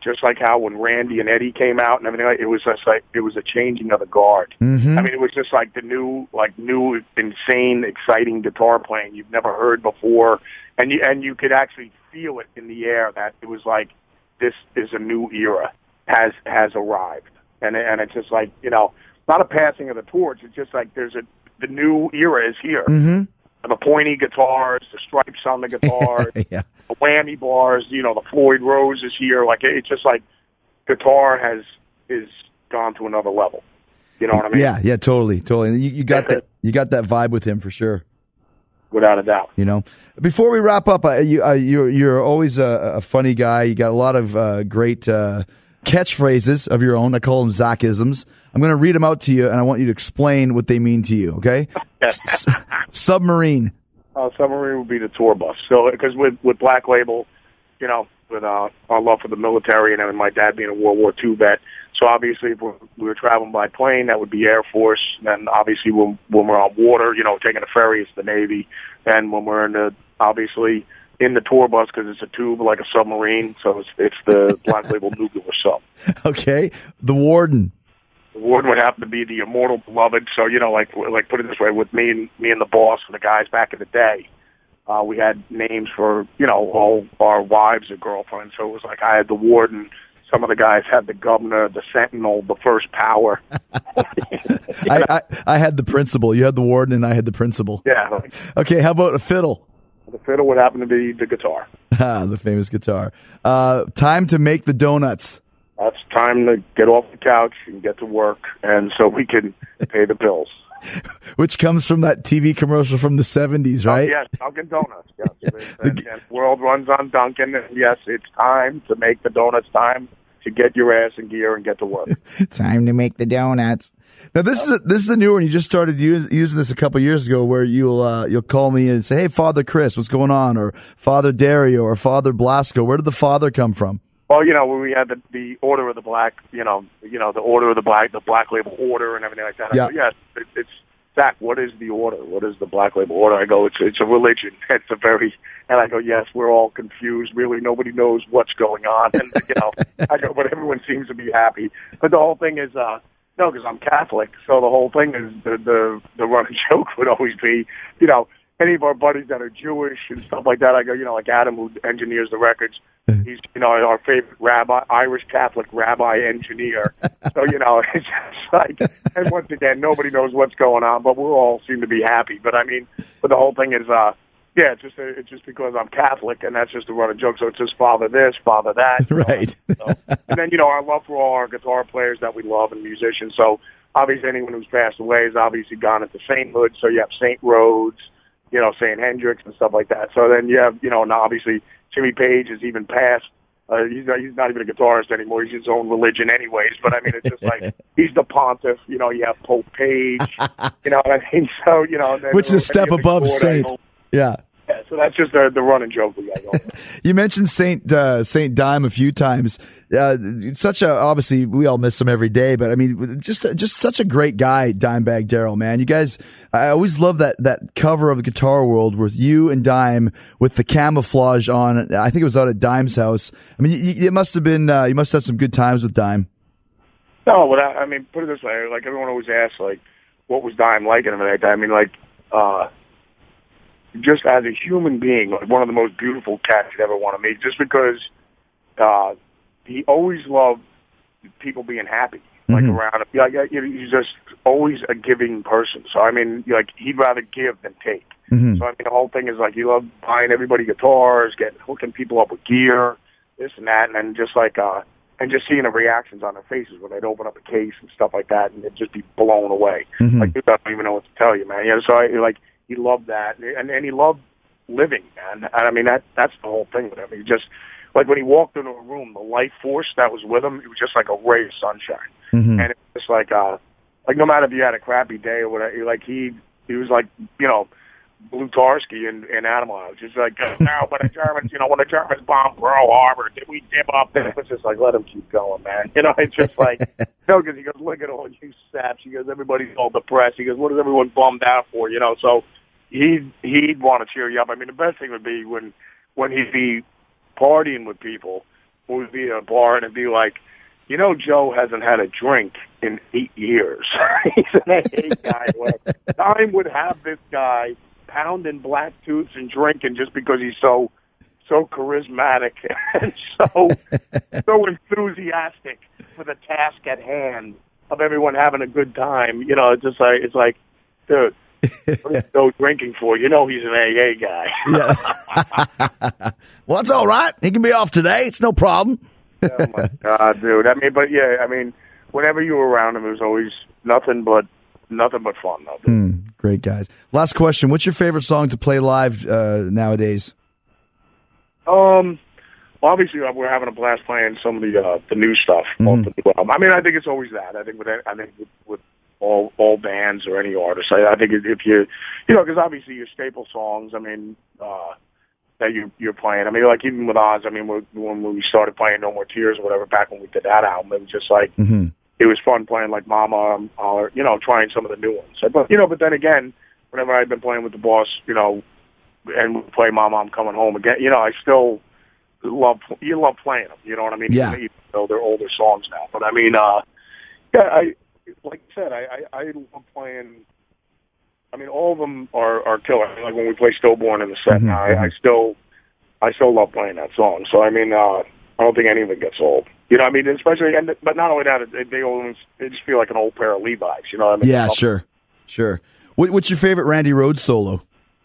just like how when Randy and Eddie came out and everything, it was just like it was a changing of the guard. Mm-hmm. I mean, it was just like the new, insane, exciting guitar playing you've never heard before, and you could actually feel it in the air that it was like this is a new era has arrived, and it's just like, you know, not a passing of the torch. It's just like the new era is here. Mm-hmm. The pointy guitars, the stripes on the guitars, Yeah. the whammy bars, you know, the Floyd Rose is here. Like, it's just like guitar is gone to another level. You know what I mean? Yeah, totally. And you got that. You got that vibe with him for sure. Without a doubt. You know. Before we wrap up, you're always a funny guy. You got a lot of great catchphrases of your own. I call them Zachisms. I'm going to read them out to you, and I want you to explain what they mean to you. Okay? Submarine. Submarine would be the tour bus. So, because with Black Label, you know, with our love for the military and my dad being a World War II vet, so obviously if we were traveling by plane, that would be Air Force. Then obviously when we're on water, you know, taking a ferry, it's the Navy. And when we're obviously in the tour bus, because it's a tube like a submarine, so it's the Black Label nuclear sub. Okay. The Warden. The Warden would happen to be the immortal beloved. So, you know, like put it this way, with me and the boss and the guys back in the day, we had names for, you know, all our wives or girlfriends. So it was like I had the Warden. Some of the guys had the Governor, the Sentinel, the First Power. I had the Principal. You had the Warden, and I had the Principal. Yeah. Okay. How about a fiddle? The fiddle would happen to be the guitar. The famous guitar. Time to make the donuts. It's time to get off the couch and get to work, and so we can pay the bills. Which comes from that TV commercial from the 70s, right? Yes, Dunkin' Donuts. Yes. And the world runs on Dunkin', and yes, it's time to make the donuts, time to get your ass in gear and get to work. Time to make the donuts. Now this is a new one. You just started using this a couple years ago, where you'll call me and say, "Hey, Father Chris, what's going on?" Or Father Dario, or Father Blasco. Where did the Father come from? Well, you know, when we had the Order of the Black, you know, the Order of the Black Label Order and everything like that. Yeah. I go, yes, it's Zach. What is the order? What is the Black Label Order? I go, it's a religion. And I go, yes, we're all confused. Really, nobody knows what's going on. And you know, I go, but everyone seems to be happy. But the whole thing is, no, because I'm Catholic, so the whole thing is the running joke would always be, you know, any of our buddies that are Jewish and stuff like that, I go, you know, like Adam, who engineers the records, he's, you know, our favorite Irish Catholic rabbi engineer. So, you know, it's just like, and once again, nobody knows what's going on, but we all seem to be happy. But I mean, but the whole thing is, yeah, it's just because I'm Catholic, and that's just a running joke. So it's just Father this, Father that. Right. So, and then, you know, our love for all our guitar players that we love and musicians. So obviously anyone who's passed away has obviously gone into sainthood. So you have Saint Rhodes, you know, St. Hendricks and stuff like that. So then you have, you know, now obviously Jimmy Page has even passed. He's not even a guitarist anymore. He's his own religion anyways. But, I mean, it's just like he's the pontiff. You know, you have Pope Page. You know what I mean? So, you know. Which is a step above Saint. Yeah. Yeah, so that's just the running joke we got going. You mentioned Saint Dime a few times. Obviously we all miss him every day, but I mean, just such a great guy, Dimebag Darrell, man. You guys, I always love that cover of the Guitar World with you and Dime with the camouflage on. I think it was out at Dime's house. I mean, it must have been, you must have had some good times with Dime. No, but I mean, put it this way, like everyone always asks, like, what was Dime like and everything like that? I mean, like, just as a human being, like one of the most beautiful cats you'd ever want to meet, just because he always loved people being happy, like around him. Yeah, he's just always a giving person. So, I mean, like, he'd rather give than take. Mm-hmm. So, I mean, the whole thing is, like, he loved buying everybody guitars, hooking people up with gear, this and that, and then just, like, and just seeing the reactions on their faces when they'd open up a case and stuff like that, and they'd just be blown away. Mm-hmm. Like, dude, I don't even know what to tell you, man. Yeah, so, he loved that, and he loved living, man. And I mean, that's the whole thing with him. He just, like, when he walked into a room, the life force that was with him, it was just like a ray of sunshine. Mm-hmm. And it was just like no matter if you had a crappy day or whatever, like, he was like, you know, Blutarski in Animal House. It's like, now, when the Germans bombed Pearl Harbor, did we give up? And it was just like, let him keep going, man. You know, it's just like, because he goes, look at all you saps. He goes, everybody's all depressed. He goes, what is everyone bummed out for? You know, so he'd want to cheer you up. I mean, the best thing would be when he'd be partying with people, would be at a bar and it'd be like, you know, Joe hasn't had a drink in 8 years. He's an AA guy. Time would have this guy pounding black tooths and drinking just because he's so charismatic and so enthusiastic for the task at hand of everyone having a good time. You know, it's like, dude, what is Joe drinking for? You know, he's an AA guy. Yeah. Well, it's all right. He can be off today. It's no problem. Oh my God, dude. I mean, whenever you were around him, it was always nothing but fun. Great guys. Last question. What's your favorite song to play live nowadays? Well, obviously, we're having a blast playing some of the new stuff. Off the new album. I mean, I think it's always that. I think with all bands or any artist, I think if you know, because obviously your staple songs. I mean, that you're playing. I mean, like even with Oz. I mean, when we started playing No More Tears or whatever back when we did that album, it was just like it was fun playing like Mama, or you know, trying some of the new ones. But then again, whenever I've been playing with the Boss, you know, and we play Mama, I'm Coming Home Again, you know, I still love playing them. You know what I mean? Yeah. Even though they're older songs now, but I mean, I like I said, I love playing. I mean, all of them are killer. Like when we play Stillborn in the set, I still love playing that song. So I mean, I don't think any of it gets old. You know what I mean? Especially, but not only that, they just feel like an old pair of Levi's. You know what I mean? Yeah, sure. What's your favorite Randy Rhoads solo?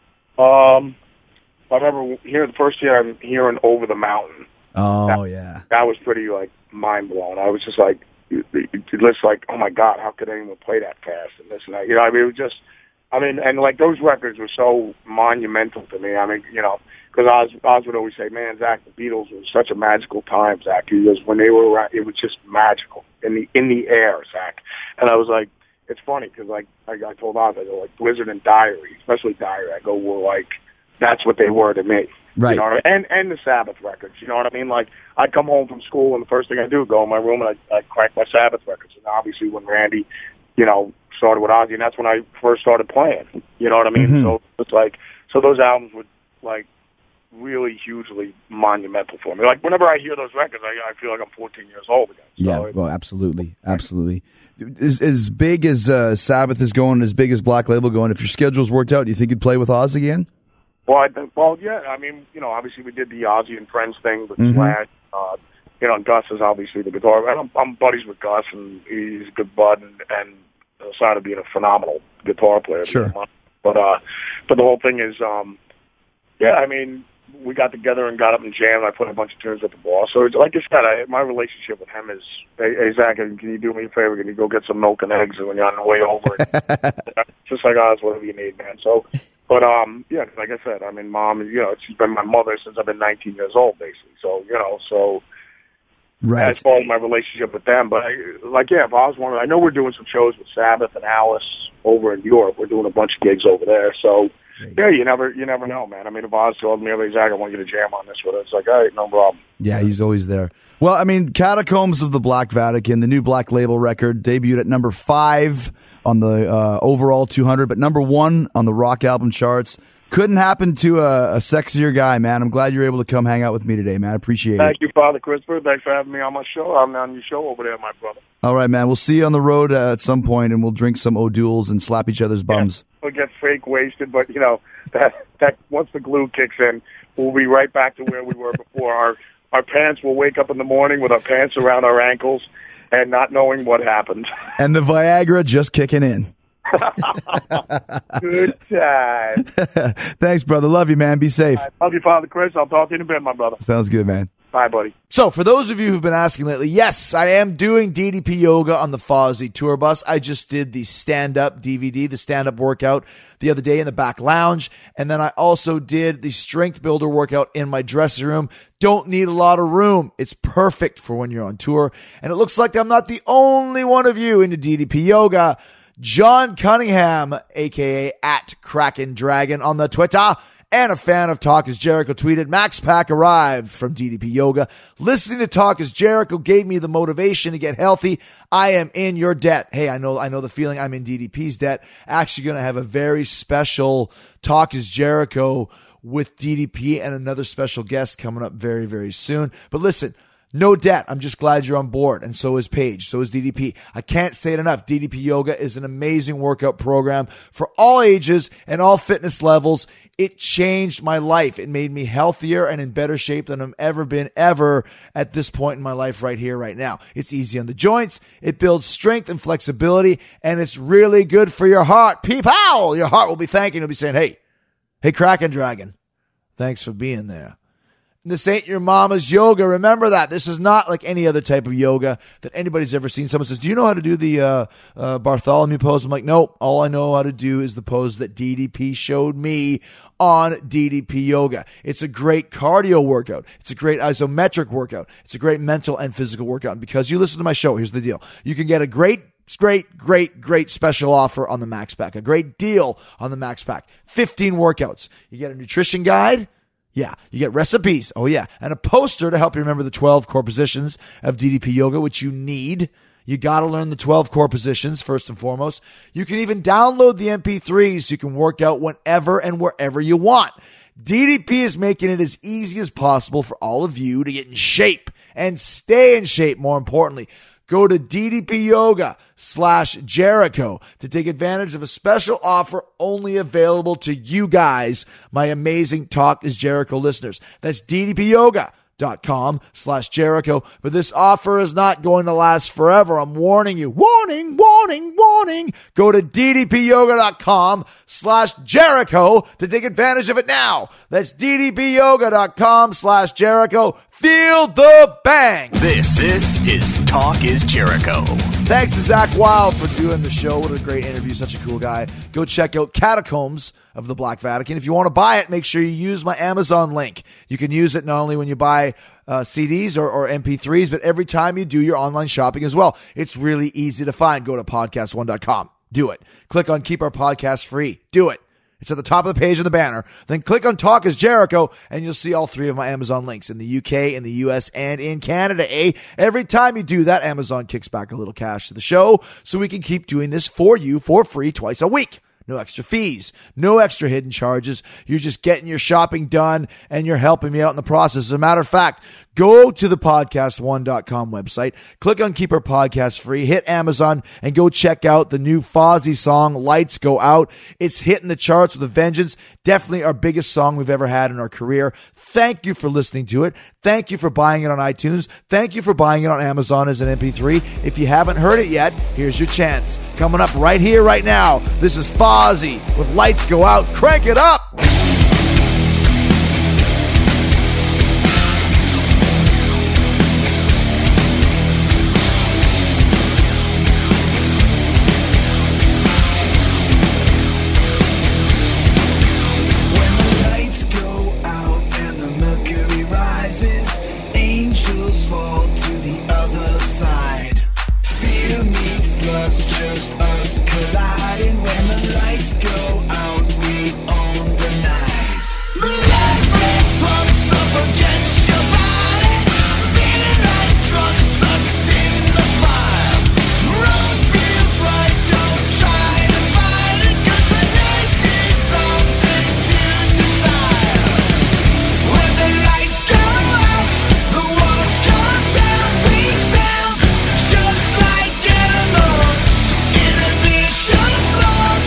I remember the first year I'm hearing Over the Mountain. Oh, that was pretty like mind blowing. I was just like, it's like, oh my God, how could anyone play that fast and this and that? You know, I mean, it was just. I mean, and like those records were so monumental to me. I mean, you know, because Oz would always say, "Man, Zach, the Beatles were such a magical time, Zach." He goes, when they were around, it was just magical in the air, Zach. And I was like, it's funny because like I told Oz, I go like Blizzard and Diary, especially Diary. I go, were like that's what they were to me, right? You know what I mean? And the Sabbath records. You know what I mean? Like I'd come home from school and the first thing I do, go in my room and I'd crank my Sabbath records. And obviously, when Randy, you know, started with Ozzy, and that's when I first started playing. You know what I mean? So it's like, so those albums were like really hugely monumental for me. Like whenever I hear those records, I feel like I'm 14 years old again. So yeah, well, absolutely. As big as Sabbath is going, as big as Black Label going, if your schedule's worked out, do you think you'd play with Oz again? Well, yeah. I mean, you know, obviously we did the Ozzy and Friends thing with Slash. You know, and Gus is obviously the guitar. And I'm buddies with Gus, and he's a good bud, and aside of being a phenomenal guitar player. Sure. But the whole thing is, yeah, I mean, we got together and got up and jammed. I put a bunch of tunes at the Boss. So it's, like I said, my relationship with him is, hey, Zach, can you do me a favor? Can you go get some milk and eggs when you're on the way over? Just like Oz, whatever you need, man. So, but yeah, like I said, I mean, Mom, you know, she's been my mother since I've been 19 years old, basically. So, you know, right. As far as my relationship with them, but if Oz wanted, I know we're doing some shows with Sabbath and Alice over in Europe. We're doing a bunch of gigs over there, so yeah, you never know, man. I mean, if Oz told me, Zach, I want you to jam on this with us, it's like, all right, no problem. Yeah, he's always there. Well, I mean, Catacombs of the Black Vatican, the new Black Label record, debuted at number 5 on the overall 200, but number 1 on the rock album charts. Couldn't happen to a sexier guy, man. I'm glad you're able to come hang out with me today, man. I appreciate it. Thank you, Father Christopher. Thanks for having me on my show. I'm on your show over there, my brother. All right, man. We'll see you on the road at some point, and we'll drink some O'Douls and slap each other's bums. Yeah, we'll get fake wasted, but, you know, that once the glue kicks in, we'll be right back to where we were before. Our parents will wake up in the morning with our pants around our ankles and not knowing what happened. And the Viagra just kicking in. Good time. Thanks, brother. Love you, man. Be safe. Love you, Father Chris. I'll talk to you in a bit, my brother. Sounds good, man. Bye, buddy. So, for those of you who've been asking lately, yes, I am doing DDP Yoga on the Fozzy tour bus. I just did the stand-up DVD, the stand-up workout the other day in the back lounge. And then I also did the strength builder workout in my dressing room. Don't need a lot of room. It's perfect for when you're on tour. And it looks like I'm not the only one of you into DDP Yoga. John Cunningham, a.k.a. at Kraken Dragon on the Twitter, and a fan of Talk is Jericho, tweeted, Max Pack arrived from DDP Yoga. Listening to Talk is Jericho gave me the motivation to get healthy. I am in your debt. Hey, I know the feeling. I'm in DDP's debt. Actually going to have a very special Talk is Jericho with DDP and another special guest coming up very, very soon. But listen, No debt. I'm just glad you're on board. And so is Paige. So is DDP. I can't say it enough. DDP Yoga is an amazing workout program for all ages and all fitness levels. It changed my life. It made me healthier and in better shape than I've ever been at this point in my life right here, right now. It's easy on the joints. It builds strength and flexibility, and it's really good for your heart. Peep-ow! Your heart will be thanking. It'll be saying, hey, Kraken Dragon, thanks for being there. This ain't your mama's yoga. Remember that. This is not like any other type of yoga that anybody's ever seen. Someone says, do you know how to do the Bartholomew pose? I'm like, nope. All I know how to do is the pose that DDP showed me on DDP Yoga. It's a great cardio workout. It's a great isometric workout. It's a great mental and physical workout. And because you listen to my show, here's the deal. You can get a great special offer on the Max Pack. A great deal on the Max Pack. 15 workouts. You get a nutrition guide. Yeah, you get recipes. Oh, yeah. And a poster to help you remember the 12 core positions of DDP Yoga, which you need. You got to learn the 12 core positions first and foremost. You can even download the MP3s so you can work out whenever and wherever you want. DDP is making it as easy as possible for all of you to get in shape and stay in shape, more importantly. Go to DDPyoga/Jericho to take advantage of a special offer only available to you guys, my amazing Talk is Jericho listeners. That's DDPyoga.com/Jericho. But this offer is not going to last forever. I'm warning you. Warning. Go to DDPyoga.com/Jericho to take advantage of it now. That's DDPyoga.com/Jericho. Feel the bang. This is Talk is Jericho. Thanks to Zach Wilde for doing the show. What a great interview. Such a cool guy. Go check out Catacombs of the Black Vatican. If you want to buy it, make sure you use my Amazon link. You can use it not only when you buy CDs or MP3s, but every time you do your online shopping as well. It's really easy to find. Go to podcast1.com. Do it. Click on Keep Our Podcast Free. Do it. It's at the top of the page of the banner. Then click on Talk is Jericho, and you'll see all three of my Amazon links in the UK, in the US, and in Canada. Every time you do that, Amazon kicks back a little cash to the show so we can keep doing this for you for free twice a week. No extra fees, no extra hidden charges. You're just getting your shopping done, and you're helping me out in the process. As a matter of fact, go to the podcast1.com website, click on Keep Our Podcast Free, hit Amazon, and go check out the new Fozzy song, Lights Go Out. It's hitting the charts with a vengeance. Definitely our biggest song we've ever had in our career. Thank you for listening to it. Thank you for buying it on iTunes. Thank you for buying it on Amazon as an MP3. If you haven't heard it yet, here's your chance. Coming up right here, right now, this is Fozzy with Lights Go Out. Crank it up! Just us colliding when the lights go out. We own the night. Slow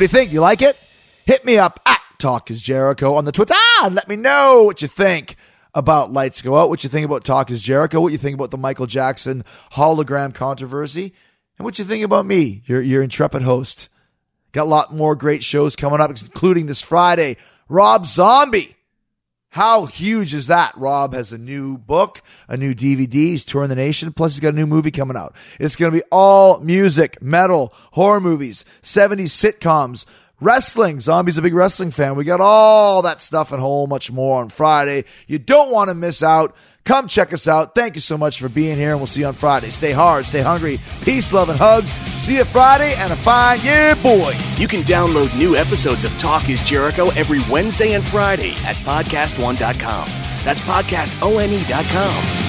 do you think? You like it? Hit me up at Talk is Jericho on the Twitter. And let me know what you think about Lights Go Out, what you think about Talk is Jericho, what you think about the Michael Jackson hologram controversy, and what you think about me, your intrepid host. Got a lot more great shows coming up, including this Friday, Rob Zombie. How huge is that? Rob has a new book, a new DVD. He's touring the nation. Plus, he's got a new movie coming out. It's going to be all music, metal, horror movies, 70s sitcoms, wrestling. Zombie's a big wrestling fan. We got all that stuff and a whole much more on Friday. You don't want to miss out. Come check us out. Thank you so much for being here, and we'll see you on Friday. Stay hard, stay hungry. Peace, love, and hugs. See you Friday, and a fine year, boy. You can download new episodes of Talk is Jericho every Wednesday and Friday at podcastone.com. That's podcastone.com.